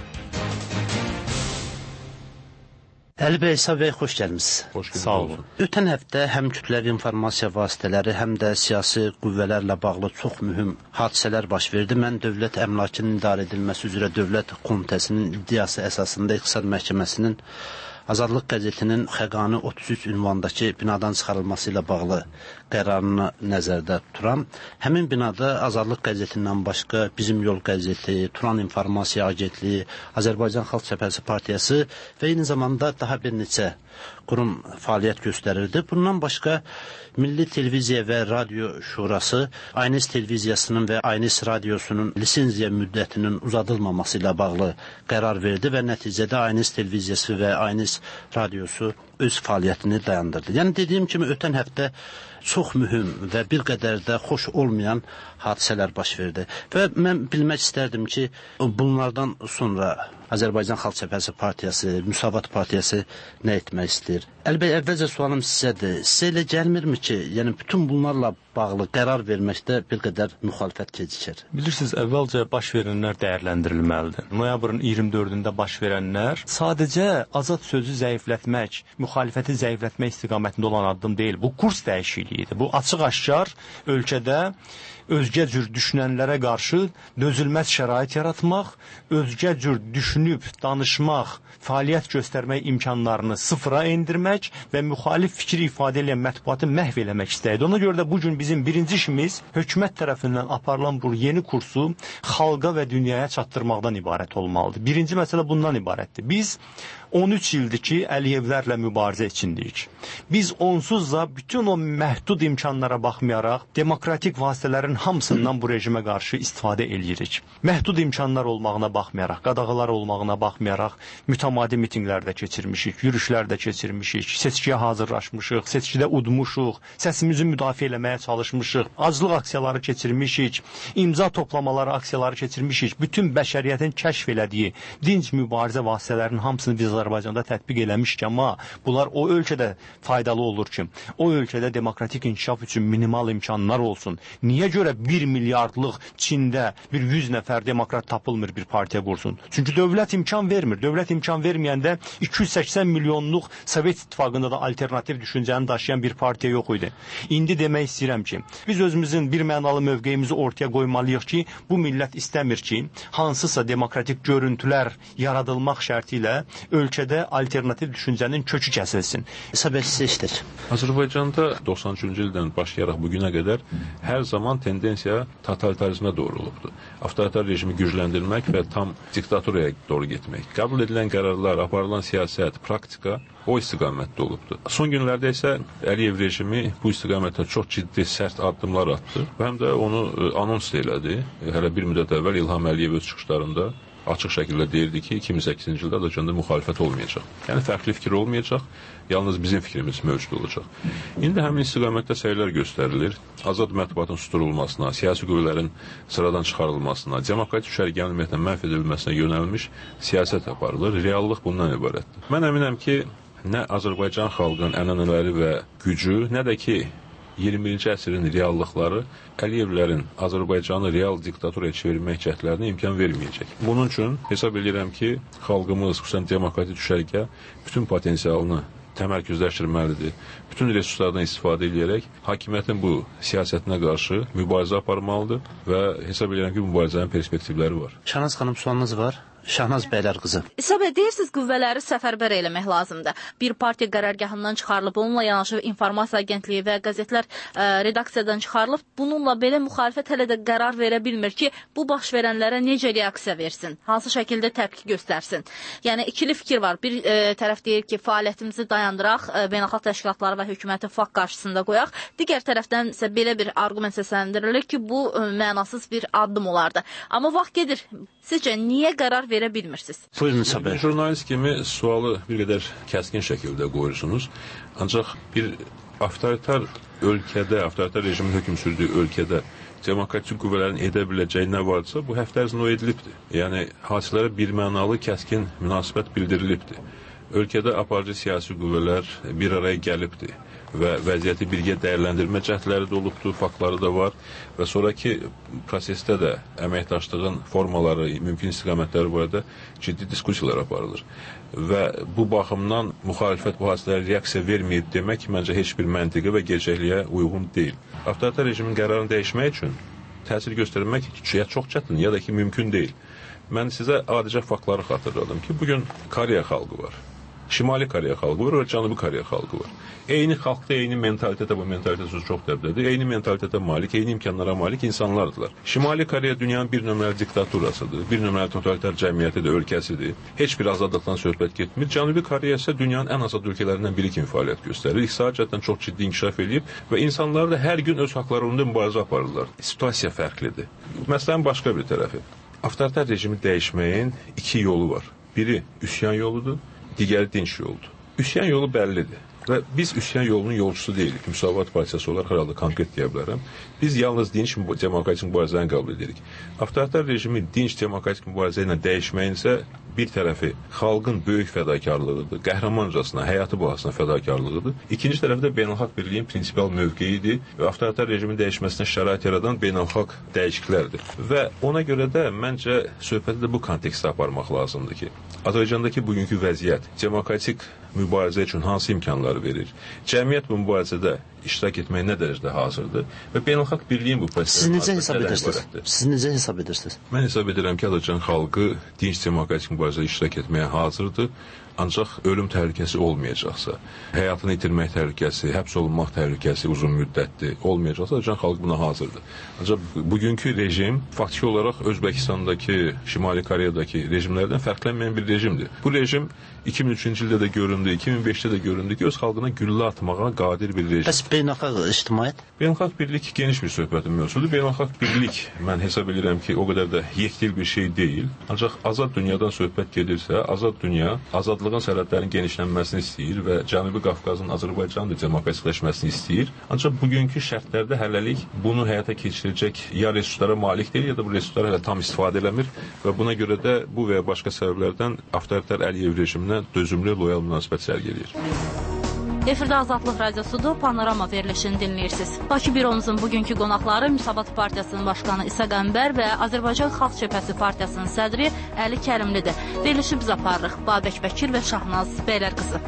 Əli bəy, İsa bəy, xoş gəlmişsiniz. Xoş gəlmişsiniz. Sağ olun. Ötən həftə həm kütləvi informasiya vasitələri, həm də siyasi qüvvələrlə bağlı çox mühüm hadisələr baş verdi. Mən Dövlət Əmlakının İdarə Edilməsi üzrə Dövlət Komitəsinin iddiası əsasında İqtisad Məhkəməsinin Azadlıq qəzetinin Xəqani 33 ünvandakı binadan çıxarılması ilə bağlı qərarını nəzərdə tuturam. Həmin binada Azadlıq qəzetindən başqa Bizim Yol qəzeti, Turan İnformasiya Agentliyi, Azərbaycan Xalq Cəbhəsi Partiyası və eyni zamanda daha bir neçə qurum fəaliyyət göstərirdi. Bundan başqa Milli Televiziya və Radio Şurası Aynis Televiziyasının və Aynis Radiosunun lisenziya müddətinin uzadılmaması ilə bağlı qərar verdi və nəticədə Aynis Televiziyası və Aynis Radiosu öz fəaliyyətini dayandırdı. Yəni dediyim kimi ötən həftə çox mühüm və bir qədər də xoş olmayan hadisələr baş verdi. Və mən bilmək istərdim ki, bunlardan sonra Azərbaycan Xalq Cəbhəsi Partiyası, Müsavat Partiyası nə etmək istəyir? Əlbəttə, əvvəlcə sualım sizədir. Sizə elə gəlmirmi ki, yəni bütün bunlarla bağlı qərar verməkdə bir qədər müxalifət gecikir? Bilirsiniz, əvvəlcə baş verənlər dəyərləndirilməlidir. Noyabrın 24-də baş verənlər sadəcə azad sözü zəiflətmək, müxalifəti zəiflətmək istiqamətində olan addım deyil. Bu kurs dəyişikliyidir. Bu açıq-aşkar ölkədə özgə cür düşünənlərə qarşı dözülməz şərait yaratmaq, özgə cür düşünüb, danışmaq, fəaliyyət göstərmək imkanlarını sıfıra endirmək və müxalif fikri ifadə edən mətbuatı məhv eləmək istəyir. Ona görə də bugün bizim birinci işimiz hökumət tərəfindən aparılan bu yeni kursu xalqa və dünyaya çatdırmaqdan ibarət olmalıdır. Birinci məsələ bundan ibarətdir. Biz 13 ildir ki, Əliyevlərlə mübarizə içindəyik. Biz onsuz da bütün o məhdud imkanlara baxmayaraq, demokratik vasitələrin hamısından bu rejimə qarşı istifadə eləyirik. Məhdud imkanlar olmağına baxmayaraq, qadağalar olmağına baxmayaraq, mütəmadi mitinqlərdə keçirmişik, yürüşlərdə keçirmişik, seçkiyə hazırlaşmışıq, seçkidə udmuşuq, səsimizi müdafiə eləməyə çalışmışıq, aclıq aksiyaları keçirmişik, imza toplamaları aksiyaları keçirmişik. Bütün bəşəriyyətin kəşf elədiyi dinc mübarizə vasitələrinin hamısını biz Azərbaycanda tətbiq eləmişik, amma bunlar o ölkədə faydalı olur ki, o ölkədə demokratik inkişaf üçün minimal imkanlar olsun. Niyə görə 1 milyardlıq Çində bir 100 nəfər demokrat tapılmır bir partiya qursun? Çünki dövlət imkan vermir. Dövlət imkan verməyəndə 280 milyonluq Sovet İttifaqında da alternativ düşüncəni daşıyan bir partiya yox idi. İndi demək istəyirəm ki, biz özümüzün bir mənalı mövqeyimizi ortaya qoymalıyıq ki, bu millət istəmir ki, hansısa demokratik görüntülər yaradılmaq şərti ilə ölkədə alternativ düşüncənin kökü kəsilsin. İsa bəy, sizə işdir. Azərbaycanda 93-cü ildən başlayaraq bugünə qədər hər zaman tendensiya totalitarizmə doğru olubdur. Avtoritar rejimi gücləndirmək və tam diktaturaya doğru getmək. Qəbul edilən qərarlar, aparılan siyasət, praktika o istiqamətdə olubdur. Son günlərdə isə Əliyev rejimi bu istiqamətdə çox ciddi, sərt addımlar atdı və həm də onu anons elədi. Hələ bir müddət əvvəl İlham Əliyev öz çıxışlarında açıq şəkildə deyirdi ki, 2008-ci ildə Azərbaycanda müxalifət olmayacaq. Yəni fərqli fikir olmayacaq, yalnız bizim fikrimiz mövcud olacaq. İndi həmin istiqamətdə səylər göstərilir. Azad mətbuatın susturulmasına, siyasi qüvvələrin sıradan çıxarılmasına, demokratik düşərgənin ümumiyyətlə məhv edilməsinə yönəlmiş siyasət aparılır. Reallıq bundan ibarətdir. Mən əminəm ki, nə Azərbaycan xalqının ənənələri və gücü, nə də ki 21-ci əsrin reallıqları Əliyevlərin Azərbaycanı real diktaturaya çevirmək cəhdlərinə imkan verməyəcək. Bunun üçün hesab edirəm ki, xalqımız, xüsusən demokratik düşərgə bütün potensialını təmərküzləşdirməlidir. Bütün resurslardan istifadə edərək hakimiyyətin bu siyasətinə qarşı mübarizə aparmalıdır və hesab edirəm ki, bu mübarizənin perspektivləri var. Şahnaz xanım, sualınız var? Şahnaz Bəylər qızı. İsa bəy, deyirsiniz qüvvələri səfərbər eləmək lazımdır. Bir partiya qərargahından çıxarılıb, onunla yanaşı informasiya agentliyi və qəzetlər redaksiyadan çıxarılıb. Bununla belə müxalifət hələ də qərar verə bilmir ki, bu baş verənlərə necə reaksiya versin, hansı şəkildə təpki göstərsin. Yəni ikili fikir var. Bir tərəf deyir ki, fəaliyyətimizi dayandıraq, beynəlxalq təşkilatları və hökuməti fakt qarşısında qoyaq. Digər tərəfdən isə belə bir arqument səsləndirilir ki, bu mənasız bir addım olardı. Amma vaxt gedir. Sizcə niyə qərar verə bilmirsiniz? Buyurun İsa bəy. Jurnalist kimi sualı bir qədər kəskin şəkildə qoyursunuz. Ancaq bir avtoritar ölkədə, avtoritar rejimin hökm sürdüyü ölkədə demokratik qüvvələrin edə biləcəyi nə varsa, bu həftə ərzində o edilibdir. Yəni, hadisələrə birmənalı, kəskin münasibət bildirilibdir. Ölkədə aparıcı siyasi qüvvələr bir araya gəlibdir və vəziyyəti birgə dəyərləndirmə cəhdləri də olubdur, faktları da var və sonraki prosesdə də əməkdaşlığın formaları, mümkün istiqamətləri barədə ciddi diskusiyalar aparılır. Və bu baxımdan müxalifət bu hadisələrə reaksiya verməyib demək məncə heç bir məntiqə və gerçəkliyə uyğun deyil. Avtoritar rejimin qərarını dəyişmək üçün təsir göstərmək ya çox çətin, ya da ki, mümkün deyil. Mən sizə adicə faktları xatırladım ki, bugün Koreya xalqı var. Şimali Koreya xalqı var və Cənubi Koreya xalqı var. Eyni xalqda, eyni mentalitetə, bu mentalitet sözü çox dəbdədir, eyni mentalitetə malik, eyni imkanlara malik insanlardılar. Şimali Koreya dünyanın bir nömrəli diktaturasıdır, bir nömrəli totalitar cəmiyyətidir, ölkəsidir. Heç bir azadlıqdan söhbət getmir. Cənubi Koreya isə dünyanın ən azad ölkələrindən biri kimi fəaliyyət göstərir. İqtisadiyyatdan çox ciddi inkişaf edib və insanlar da hər gün öz haqları uğrunda mübarizə aparırlar. Situasiya fərqlidir. Məsələnin başqa bir tərəfi. Avtoritar rejimi dəyişməyin iki yolu var. Biri üsyan yoludur, digəri dinç yoldur. Üsyan yolu bəllidir və biz üsyan yolunun yolcusu deyilik. Müsavat partiyası olaraq hər halda konkret deyə bilərəm. Biz yalnız dinç demokratik mübarizəni qəbul edirik. Avtoritar rejimi dinç demokratik mübarizə ilə dəyişməyin isə bir tərəfi xalqın böyük fədakarlığıdır, qəhrəmancasına, həyatı bahasına fədakarlığıdır. İkinci tərəfi də beynəlxalq birliyin prinsipial mövqeyidir və avtoritar rejimin dəyişməsinə şərait yaradan beynəlxalq dəyişikliklərdir. Və ona görə də məncə söhbəti də bu kontekstdə aparmaq lazımdır ki, Azərbaycandakı bugünkü vəziyyət demokratik mübarizə üçün hansı imkanları verir? Cəmiyyət bu mübarizədə iştirak etməyə nə dərəcədə hazırdır və beynəlxalq birliyin bu prosesdə Siz necə hesab edirsiniz? Mən hesab edirəm ki, Azərbaycan xalqı dinç demokratik mübarizədə iştirak etməyə hazırdır. Ancaq ölüm təhlükəsi olmayacaqsa, həyatını itirmək təhlükəsi, həbs olunmaq təhlükəsi uzun müddətli olmayacaqsa, Azərbaycan xalqı buna hazırdır. Ancaq bugünkü rejim faktiki olaraq Özbəkistandakı, Şimali Koreyadakı rejimlərdən fərqlənməyən bir rejimdir. Bu rejim 2003-cü ildə də göründü, 2005-də də göründü ki, öz xalqına güllə atmağa qadir bir rejim. Bəs beynəlxalq ictimaiyyət? Beynəlxalq birlik geniş bir söhbətin mövzusudur. Beynəlxalq birlik, mən hesab edirəm ki, o qədər də yekdil bir şey deyil. Ancaq azad dünyadan söhbət gedirsə, azad dünya, azadlığın sərhədlərinin genişlənməsini istəyir və Cənubi Qafqazın Azərbaycanın da demokratikləşməsini istəyir. Ancaq bugünkü şərtlərdə hələlik bunu həyata keçirəcək ya resurslara malik deyil, ya da bu resursları hələ tam istifadə eləmir və buna görə də bu və ya başqa səbəblərdən avtoritar Əliyev rejiminə dözümlü, loyal münasibət sərgiləyir. Efirdə Azadlıq Radiosudur, Panorama verilişini dinləyirsiniz. Bakı Büromuzun bugünkü qonaqları Müsavat Partiyasının başqanı İsa Qəmbər və Azərbaycan Xalq Cəbhəsi Partiyasının sədri Əli Kərimlidir. Verilişi biz aparırıq. Babək Bəkir və Şahnaz Bəylərqızı.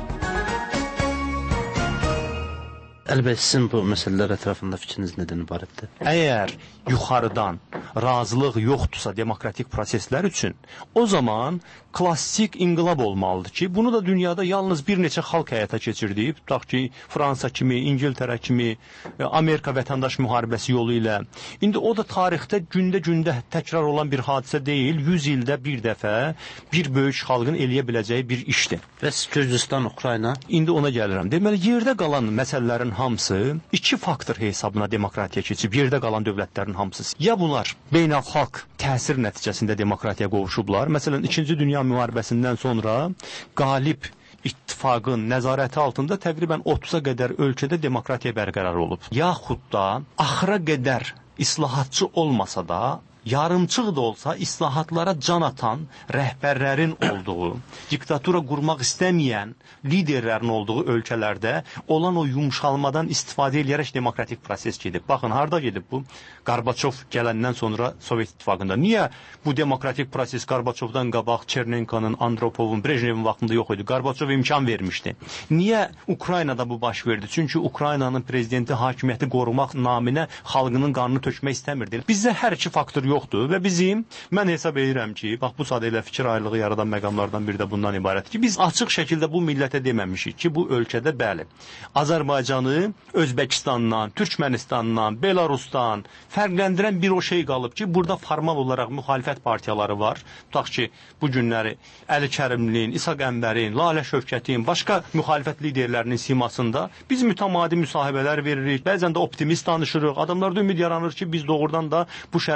Əlbəttə, sizin bu məsələlər ətrafında fikriniz nədən ibarətdir? Əgər yuxarıdan razılıq yoxdursa demokratik proseslər üçün, o zaman klassik inqilab olmalıdır ki, bunu da dünyada yalnız bir neçə xalq həyata keçirdiyi, tutaq ki, Fransa kimi, İngiltərə kimi, Amerika vətəndaş müharibəsi yolu ilə. İndi o da tarixdə gündə təkrar olan bir hadisə deyil, 100 ildə bir dəfə bir böyük xalqın eləyə biləcəyi bir işdir. Bəs Gürcüstan, Ukrayna? İndi ona gəlirəm. Deməli, yerdə qalan məsələlərin hamısı iki faktor hesabına demokratiya keçib, yerdə qalan dövlətlərin hamısı. Ya bunlar beynəlxalq təsir nəticəsində demokratiya qovuşublar. Məsələn, 2-ci Dünya müharibəsindən sonra qalib ittifaqın nəzarəti altında təqribən 30-a qədər ölkədə demokratiya bərqərar olub. Yaxud da axıra qədər islahatçı olmasa da, yarımçıq da olsa islahatlara can atan rəhbərlərin olduğu, diktatura qurmaq istəməyən liderlərin olduğu ölkələrdə olan o yumşalmadan istifadə edərək demokratik proses gedib. Baxın, harada gedib bu? Qarbaçov gələndən sonra Sovet İttifaqında. Niyə bu demokratik proses Qarbaçovdan qabaq Çernenkonun, Andropovun, Brejnevin vaxtında yox idi? Qarbaçov imkan vermişdi. Niyə Ukraynada bu baş verdi? Çünki Ukraynanın prezidenti hakimiyyəti qorumaq naminə xalqının qanını tökmək istəmirdi. Bizdə hər iki faktor yoxdur və mən hesab edirəm ki, bax bu sadə ilə fikir ayrılığı yaradan məqamlardan biri də bundan ibarətdir ki, biz açıq şəkildə bu millətə deməmişik ki, bu ölkədə bəli, Azərbaycanı Özbəkistandan, Türkmənistandan, Belarusdan fərqləndirən bir o şey qalıb ki, burada formal olaraq müxalifət partiyaları var. Tutaq ki, bu günləri Əli Kərimlinin, İsa Qəmbərin, Lalə Şövkətin, başqa müxalifət liderlərinin simasında biz mütəmadi müsahibələr veririk, bəzən də optimist danışırıq. Adamlarda ümid yaranır ki, biz doğrudan da bu şəraiti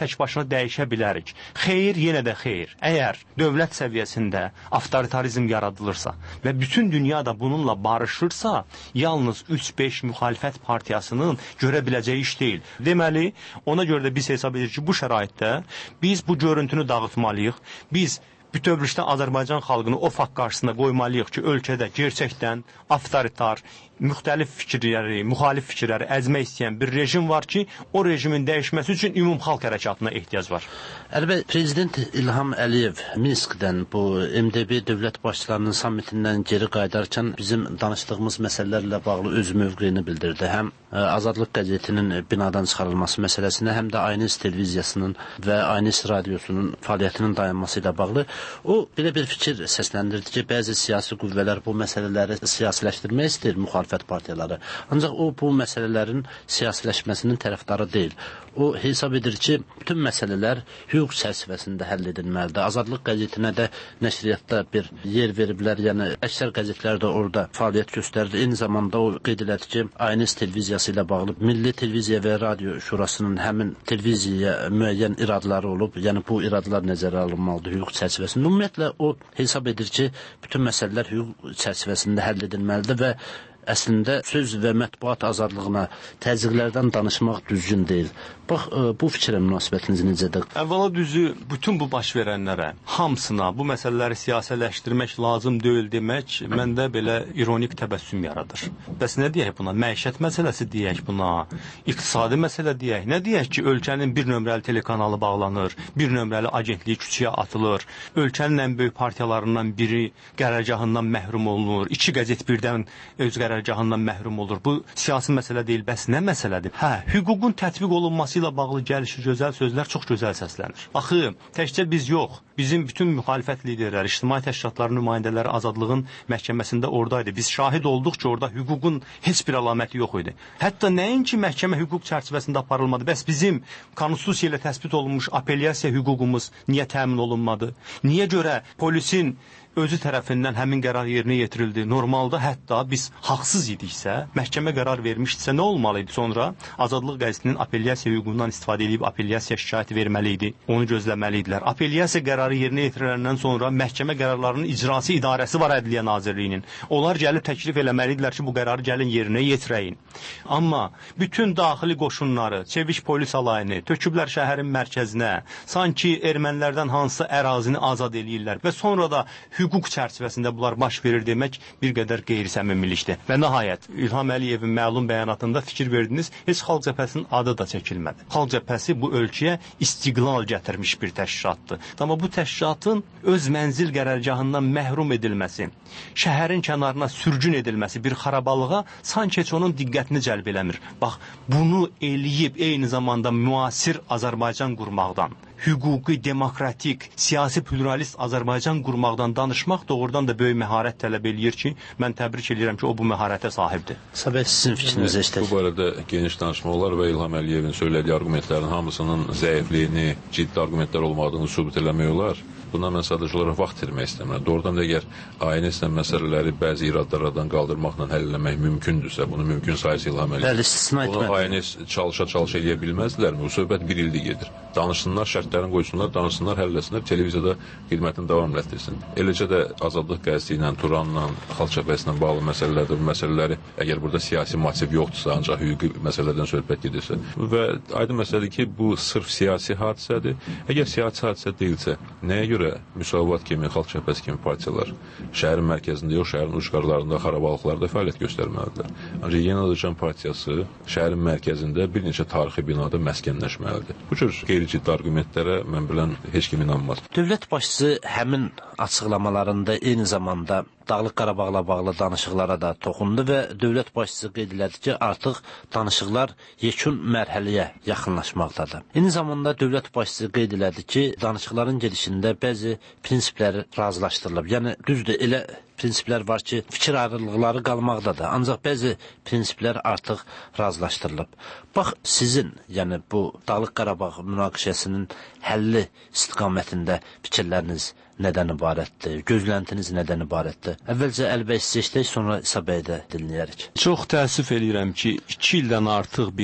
tək başına dəyişə bilərik. Xeyr, yenə də xeyr. Əgər dövlət səviyyəsində avtoritarizm yaradılırsa və bütün dünya da bununla barışırsa, yalnız 3-5 müxalifət partiyasının görə biləcəyi iş deyil. Deməli, ona görə də biz hesab edirik ki, bu şəraitdə biz bu görüntünü dağıtmalıyıq. Biz bütövlükdə Azərbaycan xalqını o fakt qarşısında qoymalıyıq ki, ölkədə gerçəkdən avtoritar, müxtəlif fikirləri, müxalif fikirləri əzmək istəyən bir rejim var ki, o rejimin dəyişməsi üçün ümum xalq hərəkatına ehtiyac var. Əlbəttə, Prezident İlham Əliyev Minskdən bu MDB dövlət başçılarının sammitindən geri qayıdarkən bizim danışdığımız məsələlərlə bağlı öz mövqeyini bildirdi. Həm Azadlıq qəzetinin binadan çıxarılması məsələsinə, həm də Aynis televiziyasının və Aynis radiosunun fəaliyyətinin dayanması ilə bağlı. O, belə bir fikir səsləndirdi ki, bəzi siyasi qüvvələr bu məsələləri siyasiləşdirmək istəyir, müxalifət partiyaları. Ancaq o, bu məsələlərin siyasiləşməsinin tərəfdarı deyil. O, hesab edir ki, bütün məsələlər hüquq çərçivəsində həll edilməlidir. Azadlıq qəzetinə də nəşriyyatda bir yer veriblər, yəni əksər qəzetlər də orada fəaliyyət göstərir. Eyni zamanda o qeyd elədi ki, Aynis televiziyası ilə bağlı Milli Televiziya və Radio Şurasının həmin televiziyaya müəyyən iradları olub, yəni bu iradalar nəzərə alınmalıdır hüquq çərçivəsində. Ümumiyyətlə, o hesab edir ki, bütün məsələlər hüquq çərçivəsində həll edilməlidir və əslində söz və mətbuat azadlığına təzyiqlərdən danışmaq düzgün deyil. Bax, bu fikrə münasibətiniz necədir? Əvvəla düzü, bütün bu baş verənlərə, hamısına bu məsələləri siyasiləşdirmək lazım deyil demək məndə belə ironik təbəssüm yaradır. Bəs nə deyək buna? Məişət məsələsi deyək buna, iqtisadi məsələ deyək. Nə deyək ki, ölkənin bir nömrəli telekanalı bağlanır, bir nömrəli agentliyi küçüyə atılır, ölkənin ən böyük partiyalarından biri qərargahından məhrum olunur, 2 qəzet birdən öz qərargahından məhrum olur. Bu siyasi məsələ deyil, bəs nə məsələdir? Hüququn tətbiq olunması ilə bağlı gəlişi gözəl sözlər çox gözəl səslənir. Baxı, təkcə biz yox, bizim bütün müxalifət liderləri, ictimai təşkilatların nümayəndələri Azadlığın məhkəməsində oradaydı. Biz şahid olduq ki, orada hüququn heç bir əlaməti yox idi. Hətta nəinki məhkəmə hüquq çərçivəsində aparılmadı, bəs bizim konstitusiya ilə təsbit olunmuş apellyasiya hüququmuz niyə təmin olunmadı? Niyə görə polisin özü tərəfindən həmin qərar yerinə yetirildi? Normalda hətta biz haqsız idiksə, məhkəmə qərar vermişdisə nə olmalıydı? Sonra Azadlıq qəzetinin apellyasiya hüququndan istifadə edib apellyasiya şikayəti verməli idi. Onu gözləməliydilər. Apellyasiya qərarı yerinə yetiriləndən sonra məhkəmə qərarlarının icrası idarəsi var Ədliyyə Nazirliyinin. Onlar gəlib təklif eləməliydilər ki, bu qərarı gəlin yerinə yetirəyin. Amma bütün daxili qoşunları, çeviş polis alayını töküblər şəhərin mərkəzinə, sanki ermənilərdən hansısa ərazini azad eləyirlər və sonra da hüquq çərçivəsində bunlar baş verir demək bir qədər qeyri-səmimilikdir. Və nəhayət, İlham Əliyevin məlum bəyanatında fikir verdiniz, heç Xalq Cəbhəsinin adı da çəkilmədi. Xalq Cəbhəsi bu ölkəyə istiqlal gətirmiş bir təşkilatdır. Amma bu təşkilatın öz mənzil qərargahından məhrum edilməsi, şəhərin kənarına sürgün edilməsi bir xarabalığa sanki heç onun diqqətini cəlb eləmir. Bax, bunu eləyib eyni zamanda müasir Azərbaycan qurmaqdan, hüquqi, demokratik, siyasi pluralist Azərbaycan qurmaqdan danışmaq doğrudan da böyük məharət tələb eləyir ki, mən təbrik edirəm ki, o bu məharətə sahibdir. Səbəb sizin fikrinizi eşitək. Bu barədə geniş danışmaq olar və İlham Əliyevin söylədiyi argumentlərin hamısının zəifliyini, ciddi argumentlər olmadığını sübut eləmək olar. Buna mən sadəcə olaraq vaxt itirmək istəmirəm. Doğrudan da əgər ayinəslə məsələləri bəzi iradlardan qaldırmaqla həll eləmək mümkündürsə, bunu mümkün sayısı İlham Əliyev. Bunu ayinəs çalışa eləyə bilməzdilərmi? Bu söhbət bir ildir gedir. Danışsınlar, şərtlərini qoysunlar, danışsınlar, həll etsinlər, televiziyada xidmətini davam etdirsin. Eləcə də Azadlıq qəzeti ilə, Turanla, Xalq Cəbhəsi ilə bağlı məsələlərdə bu məsələləri, əgər burada siyasi motiv yoxdursa, ancaq hüquqi məsələlərdən söhbət gedirsə və aydın məsələdir ki, bu sırf siyasi hadisədir. Əgər siyasi hadisə deyilsə, nəyə görə Müsavat kimi, Xalq Cəbhəsi kimi partiyalar şəhərin mərkəzində yox, şəhərin ucqarlarında, xarabalıqlarda fəaliyyət göstərməlidirlər. Ancaq Yeni Azərbaycan Partiyası şəhərin mərkəzində bir neçə tarixi binada məskənləşməlidir. Bu cür qeyri-ciddi argumentlərə mən bilən heç kim inanmaz. Dövlət başçısı həmin açıqlamalarında eyni zamanda Dağlıq Qarabağla bağlı danışıqlara da toxundu və dövlət başçısı qeyd elədi ki, artıq danışıqlar yekun mərhələyə yaxınlaşmaqdadır. Eyni zamanda dövlət başçısı qeyd elədi ki, danışıqların gedişində bəzi prinsipləri razılaşdırılıb. Yəni, düzdür, elə prinsiplər var ki, fikir ayrılıqları qalmaqdadır. Ancaq bəzi prinsiplər artıq razılaşdırılıb. Bax, sizin, yəni bu Dağlıq Qarabağ münaqişəsinin həlli istiqamətində fikirləriniz nədən ibarətdir? Gözləntiniz nədən ibarətdir? Əvvəlcə Əlibəy seçdik, sonra İsa bəy də dinləyərik. Çox təəssüf edirəm ki, 2 ildən artıq bir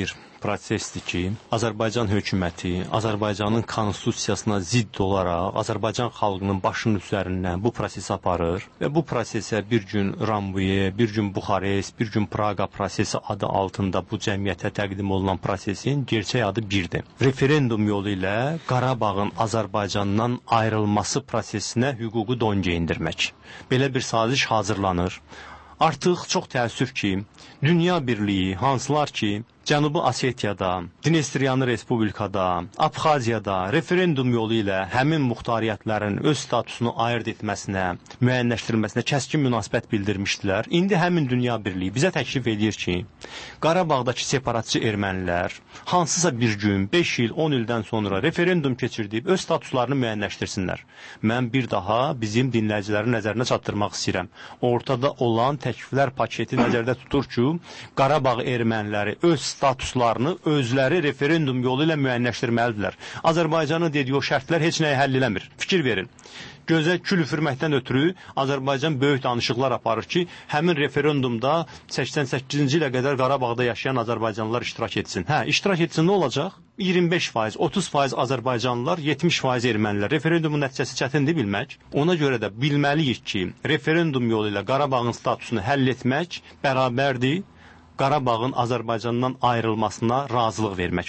prosesdir ki, Azərbaycan hökuməti Azərbaycanın konstitusiyasına zidd olaraq Azərbaycan xalqının başının üzərindən bu prosesi aparır və bu prosesə bir gün Rambuye, bir gün Buxarest, bir gün Praqa prosesi adı altında bu cəmiyyətə təqdim olunan prosesin gerçək adı birdir. Referendum yolu ilə Qarabağın Azərbaycandan ayrılması prosesinə hüququ don geyindirmək. Belə bir saziş hazırlanır. Artıq çox təəssüf ki, Dünya Birliyi hansılar ki, Cənubi Osetiyada, Dnestriyanı Respublikada, Abxaziyada referendum yolu ilə həmin muxtariyyətlərin öz statusunu ayırd etməsinə, müəyyənləşdirilməsinə kəskin münasibət bildirmişdilər. İndi həmin Dünya Birliyi bizə təklif edir ki, Qarabağdakı separatçı ermənilər hansısa bir gün, 5 il, 10 ildən sonra referendum keçirdib öz statuslarını müəyyənləşdirsinlər. Mən bir daha bizim dinləyicilərin nəzərinə çatdırmaq istəyirəm. Ortada olan təkliflər paketi nəzərdə tutur ki, Qarabağ erməniləri öz statuslarını özləri referendum yolu ilə müəyyənləşdirməlidirlər. Azərbaycanın dediyi o şərtlər heç nəyi həll eləmir. Fikir verin. Gözə kül üfürməkdən ötürü Azərbaycan böyük danışıqlar aparır ki, həmin referendumda 88-ci ilə qədər Qarabağda yaşayan Azərbaycanlılar iştirak etsin. İştirak etsin nə olacaq? 25%, 30% Azərbaycanlılar, 70% ermənilər. Referendumun nəticəsi çətindir bilmək. Ona görə də bilməliyik ki, referendum yolu ilə Qarabağın statusunu həll etmək bərabərdir Qarabağın Azərbaycandan ayrılmasına razılıq vermək.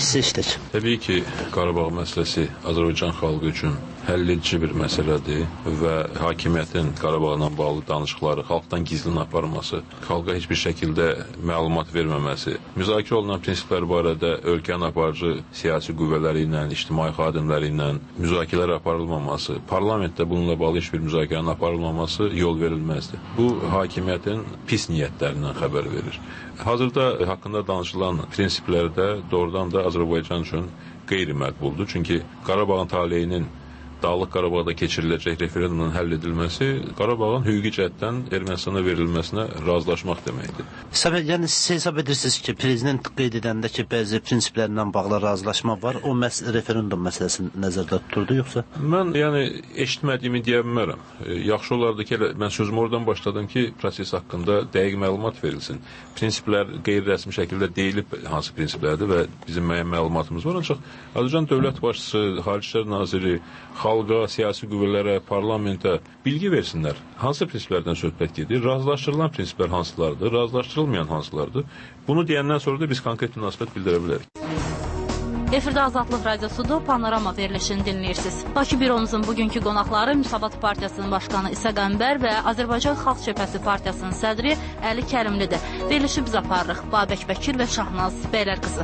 Təbii ki, Qarabağ məsələsi Azərbaycan xalqı üçün həlledici bir məsələdir və hakimiyyətin Qarabağla bağlı danışıqları, xalqdan gizlin aparması, xalqa heç bir şəkildə məlumat verməməsi, müzakirə olunan prinsiplər barədə ölkənin aparıcı siyasi qüvvələri ilə, ictimai xadimləri ilə müzakirələr aparılmaması, parlamentdə bununla bağlı heç bir müzakirənin aparılmaması yol verilməzdir. Bu, hakimiyyətin pis niyyətlərindən xəbər verir. Hazırda haqqında danışılan prinsiplərdə doğrudan da Azərbaycan üçün qeyri-məqbuldur. Çünki Qarabağın taleyinin Dağlıq Qarabağda keçiriləcək referendumun həll edilməsi Qarabağın hüquqi cəhətdən Ermənistana verilməsinə razılaşmaq deməkdir. Yəni siz hesab edirsiniz ki, prezident qeyd edəndə ki, bəzi prinsiplərlə bağlı razılaşma var, o referendum məsələsini nəzərdə tuturdu yoxsa? Mən eşitmədiyimi deyə bilmərəm. Yaxşı olardı ki, mən sözümü oradan başladım ki, proses haqqında dəqiq məlumat verilsin. Prinsiplər qeyri-rəsmi şəkildə deyilib hansı prinsiplərdir və bizim müəyyən məlumatımız var. Ancaq Azərbaycan dövlət başçısı, Xarici İşlər naziri, xalqa, siyasi qüvvələrə, parlamentə bilgi versinlər. Hansı prinsiplərdən söhbət gedir? Razılaşdırılan prinsiplər hansılardır? Razılaşdırılmayan hansılardır? Bunu deyəndən sonra da biz konkret münasibət bildirə bilərik. Efirdə Azadlıq Radiosudur, Panorama verilişini dinləyirsiniz. Bakı büromuzun bugünkü qonaqları Müsabat Partiyasının başqanı İsa Qəmbər və Azərbaycan Xalq Cəbhəsi Partiyasının sədri Əli Kərimlidir. Verilişi biz aparırıq. Babək Bəkir və Şahnaz Bəylərqızı.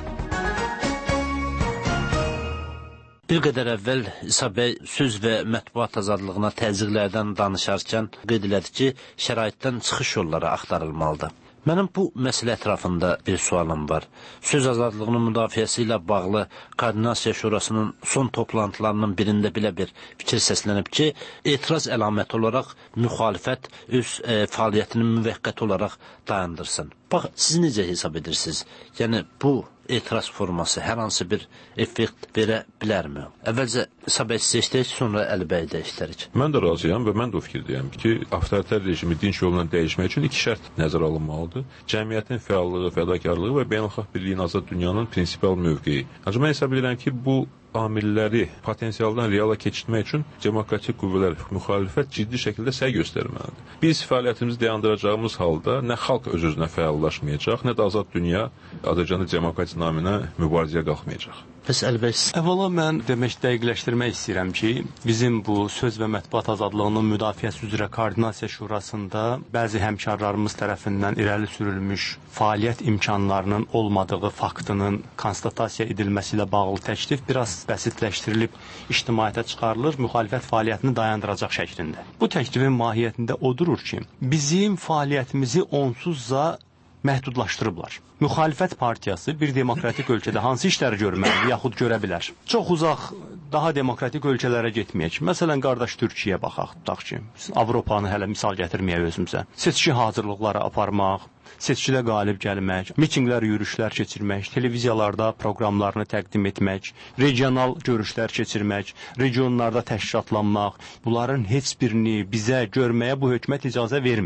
Bir qədər əvvəl İsa bəy söz və mətbuat azadlığına təzyiqlərdən danışarkən qeyd elədi ki, şəraitdən çıxış yolları axtarılmalıdır. Mənim bu məsələ ətrafında bir sualım var. Söz azadlığının müdafiəsi ilə bağlı Koordinasiya Şurasının son toplantılarının birində belə bir fikir səslənib ki, etiraz əlaməti olaraq müxalifət öz fəaliyyətini müvəqqəti olaraq dayandırsın. Bax, siz necə hesab edirsiniz? Yəni, bu etiraz forması hər hansı bir effekt verə bilərmi? Əvvəlcə İsa bəy seçdik, sonra Əli bəy dəyişdirik. Mən də razıyam və mən də o fikirdəyəm ki, avtoritar rejimi dinç yolla dəyişmək üçün 2 şərt nəzərə alınmalıdır. Cəmiyyətin fəallığı, fədakarlığı və beynəlxalq birliyin azad dünyanın prinsipial mövqeyi. Ancaq mən hesab edirəm ki, bu amilləri potensialdan reala keçirmək üçün demokratik qüvvələr, müxalifət ciddi şəkildə səy göstərməlidir. Biz fəaliyyətimizi dayandıracağımız halda nə xalq öz-özünə fəallaşmayacaq, nə də azad dünya Azərbaycanın demokratik naminə mübarizəyə qalxmayacaq. Bəs Əli, əvvəla mən dəqiqləşdirmək istəyirəm ki, bizim bu söz və mətbuat azadlığının müdafiəsi üzrə Koordinasiya Şurasında bəzi həmkarlarımız tərəfindən irəli sürülmüş fəaliyyət imkanlarının olmadığı faktının konstatasiya edilməsi ilə bağlı təklif biraz bəsitləşdirilib ictimaiyyətə çıxarılır, müxalifət fəaliyyətini dayandıracaq şəklində. Bu təklifin mahiyyətində o durur ki, bizim fəaliyyətimizi onsuzca məhdudlaşdırıblar. Müxalifət partiyası bir demokratik ölkədə hansı işləri görməlidir, yaxud görə bilər? Çox uzaq, daha demokratik ölkələrə getməyək. Məsələn, qardaş Türkiyəyə baxaq, tutaq ki, Avropanı hələ misal gətirməyək özümüzə. Seçki hazırlıqları aparmaq, seçkidə qalib gəlmək, mitinqlər, yürüşlər keçirmək, televiziyalarda proqramlarını təqdim etmək, regional görüşlər keçirmək, regionlarda təşkilatlanmaq, bunların heç birini bizə görməyə bu hökumət icazə vermir.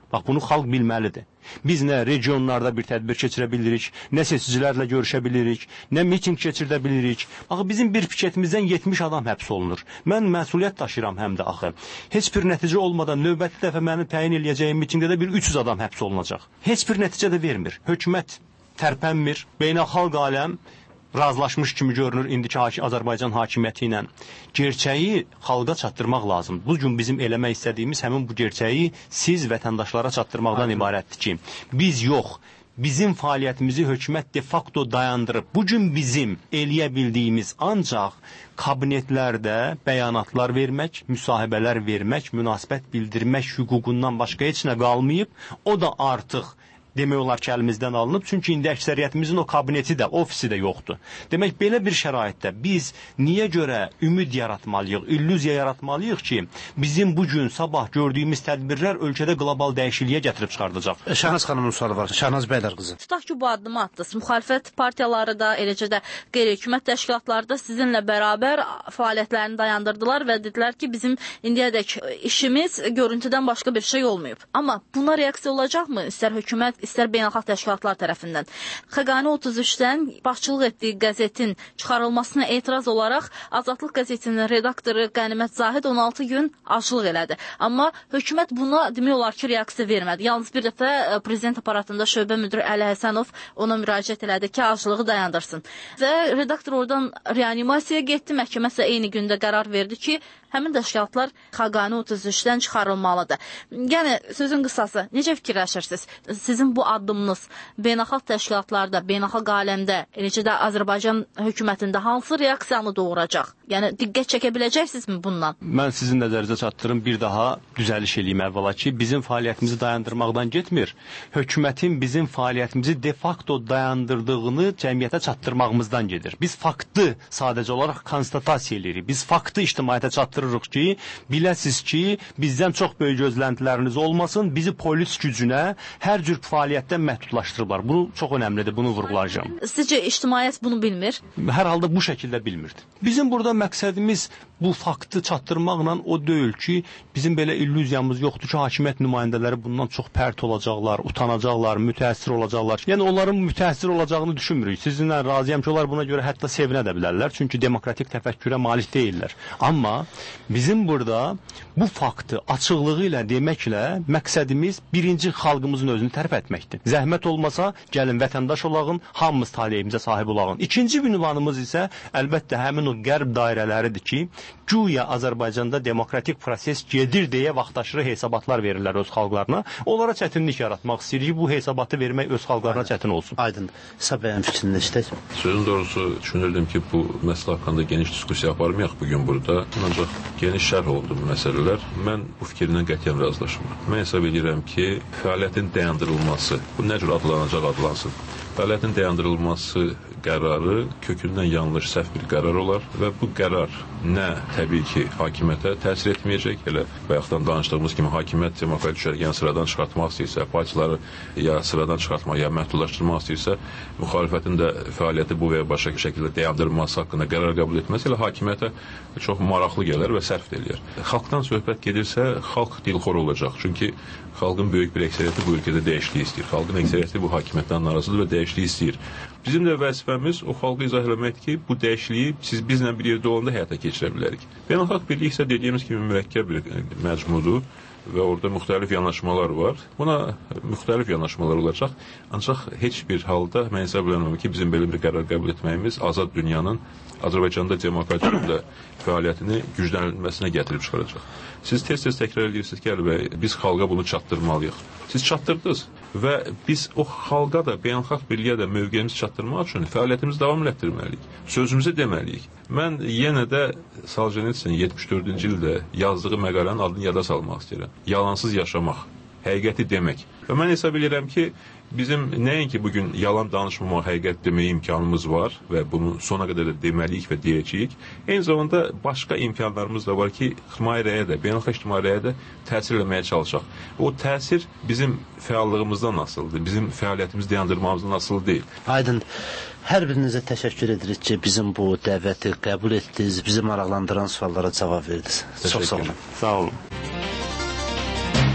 Bax, bunu xalq bilməlidir. Biz nə regionlarda bir tədbir keçirə bilirik, nə seçicilərlə görüşə bilirik, nə miting keçirdə bilirik. Axı bizim bir piketimizdən 70 adam həbs olunur. Mən məsuliyyət daşıyıram həm də axı. Heç bir nəticə olmadan növbəti dəfə məni təyin eləyəcəyim mitingdə də bir 300 adam həbs olunacaq. Heç bir nəticə də vermir. Hökumət tərpənmir, beynəlxalq aləm razılaşmış kimi görünür indiki Azərbaycan hakimiyyəti ilə. Gerçəyi xalqa çatdırmaq lazımdır. Bugün bizim eləmək istədiyimiz həmin bu gerçəyi siz vətəndaşlara çatdırmaqdan ibarətdir ki, biz yox, bizim fəaliyyətimizi hökumət de facto dayandırıb. Bugün bizim eləyə bildiyimiz ancaq kabinetlərdə bəyanatlar vermək, müsahibələr vermək, münasibət bildirmək hüququndan başqa heç nə qalmayıb. O da artıq demək olar ki, əlimizdən alınıb. Çünki indi əksəriyyətimizin o kabineti də, ofisi də yoxdur. Demək, belə bir şəraitdə biz niyə görə ümid yaratmalıyıq, illüziya yaratmalıyıq ki, bizim bugün, sabah gördüyümüz tədbirlər ölkədə qlobal dəyişikliyə gətirib çıxardacaq. Şahnaz xanımın sualı var. Şahnaz bəylər qızı. Tutaq ki, bu addımı atdınız. Müxalifət partiyaları da, eləcə də qeyri-hökumət təşkilatları da sizinlə bərabər fəaliyyətlərini dayandırdılar və dedilər ki, bizim indiyədək işimiz görüntüdən başqa bir şey olmayıb. Amma buna reaksiya olacaqmı? İstər hökumət, istər beynəlxalq təşkilatlar tərəfindən. Xəqani 33-dən başçılıq etdiyi qəzetin çıxarılmasına etiraz olaraq Azadlıq qəzetinin redaktoru Qənimət Zahid 16 gün açlıq elədi. Amma hökumət buna demək olar ki, reaksiya vermədi. Yalnız bir dəfə prezident aparatında şöbə müdiri Əli Həsənov ona müraciət elədi ki, açlığı dayandırsın. Və redaktor oradan reanimasiyaya getdi. Məhkəmə isə eyni gündə qərar verdi ki, həmin təşkilatlar Xəqani 33-dən çıxarılmalıdır. Yəni, sözün qısası, necə fikirləşirsiniz? Sizin bu addımınız beynəlxalq təşkilatlarda, beynəlxalq aləmdə, eləcə də Azərbaycan hökumətində hansı reaksiyanı doğuracaq? Yəni, diqqət çəkə biləcəksinizmi bundan? Mən sizin nəzərinizə çatdırım, bir daha düzəliş eləyim əvvəla ki, bizim fəaliyyətimizi dayandırmaqdan getmir. Hökumətin bizim fəaliyyətimizi de facto dayandırdığını cəmiyyətə çatdırmağımızdan gedir. Biz faktı sadəcə olaraq konstatasiya edirik. Biz faktı ictimaiyyətə çatdırırıq ki, biləsiz ki, bizdən çox böyük gözləntiləriniz olmasın, bizi polis gücünə hər cür fəaliyyətdən məhdudlaşdırırlar. Bu çox önəmlidir, bunu vurğulayacağım. Sizcə ictimaiyyət bunu bilmir? Hər halda bu şəkildə bilmirdi. Bizim burada məqsədimiz bu faktı çatdırmaqla o deyil ki, bizim belə illüziyamız yoxdur ki, hakimiyyət nümayəndələri bundan çox pərt olacaqlar, utanacaqlar, mütəəssir olacaqlar. Yəni onların mütəəssir olacağını düşünmürük. Sizinlə razıyam ki, onlar buna görə hətta sevinə də bilərlər. Çünki demokratik təfəkkürə malik deyirlər. Amma bizim burada bu faktı açıqlığı ilə deməklə məqsədimiz birinci xalqımızın özünü tərəf etməkdir. Zəhmət olmasa gəlin vətəndaş olağın, hamımız taleyimizə sahib olağın. İkinci ünvanımız isə əlbəttə həmin o qərb dairələridir ki, güya Azərbaycanda demokratik proses gedir deyə vaxtaşırı hesabatlar verirlər öz xalqlarına. Onlara çətinlik yaratmaq istəyir ki, bu hesabatı vermək öz xalqlarına çətin olsun. Aydın. Səbəyin fikrində işlək. Sözün doğrusu düşünürdüm ki, bu məsələ haqqında geniş diskusiya aparmayaq bugün burada. Ancaq geniş şərh oldu bu məsələlər. Mən bu fikirlə qətiyyən razılaşmıram. Mən hesab edirəm ki, fəaliyyətin dayandırılması, bu nə cür adlanacaq adlansın. Fəaliyyətin dayandırılması qərarı kökündən yanlış, səhv bir qərar olar və bu qərar nə təbii ki, hakimiyyətə təsir etməyəcək, elə bayaqdan danışdığımız kimi hakimiyyət demokratik düşərgəni sıradan çıxartmaq istəyirsə, partiyaları ya sıradan çıxartmaq, ya məhdudlaşdırmaq istəyirsə, müxalifətin də fəaliyyəti bu və ya başqa şəkildə dayandırılması haqqında qərar qəbul etməsi elə hakimiyyətə çox maraqlı gələr və sərf eləyər. Xalqdan söhbət gedirsə, xalq dilxor olacaq. Çünki xalqın böyük bir əksəriyyəti bu ölkədə dəyişiklik istəyir. Xalqın əksəriyyəti bu hakimiyyətdən narazıdır və dəyişiklik istəyir. Bizim də vəzifəmiz o xalqı izah eləməkdir ki, bu dəyişikliyi siz bizlə bir yerdə olanda həyata keçirə bilərik. Beynəlxalq birlik isə dediyimiz kimi mürəkkəb bir məcmudur və orada müxtəlif yanaşmalar var. Buna müxtəlif yanaşmalar olacaq. Ancaq heç bir halda mən hesab edirəm ki, bizim belə bir qərar qəbul etməyimiz azad dünyanın Azərbaycanda demokratik fəaliyyətini güclənilməsinə gətirib çıxaracaq. Siz tez-tez təkrar edirsiniz ki, Əli bəy, biz xalqa bunu çatdırmalıyıq. Siz çatdırdınız və biz o xalqa da, beynəlxalq birliyə də mövqeyimizi çatdırmaq üçün fəaliyyətimizi davam etdirməliyik. Sözümüzü deməliyik. Mən yenə də Soljenitsin 74-cü ildə yazdığı məqalənin adını yada salmaq istəyirəm. Yalansız yaşamaq, həqiqəti demək. Və mən hesab edirəm ki, bizim nəinki bugün yalan danışmamaq, həqiqət deməyə imkanımız var və bunu sona qədər də deməliyik və deyəcəyik. Eyni zamanda başqa imkanlarımız da var ki, ictimaiyyəyə də, beynəlxalq ictimaiyyəyə də təsir eləməyə çalışaq. O təsir bizim fəallığımızdan asılıdır, bizim fəaliyyətimizi dayandırmamızdan asılı deyil. Aydın. Hər birinizə təşəkkür edirik ki, bizim bu dəvəti qəbul etdiniz, bizi maraqlandıran suallara cavab verdiniz. Çox sağ olun. Sağ olun.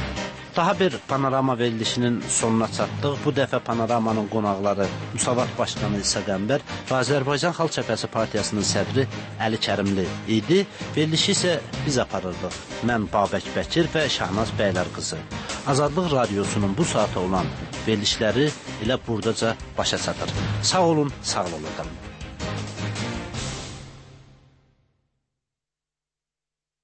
Daha bir panorama verilişinin sonuna çatdıq. Bu dəfə panoramanın qonaqları Müsavat Başqanı İsa Qəmbər və Azərbaycan Xalq Cəbhəsi Partiyasının sədri Əli Kərimli idi. Verilişi isə biz aparırdıq. Mən Babək Bəkir və Şahnaz Bəylər qızı. Azadlıq Radiosunun bu saata olan verilişləri elə buradaca başa çatır. Sağ olun, sağ olun.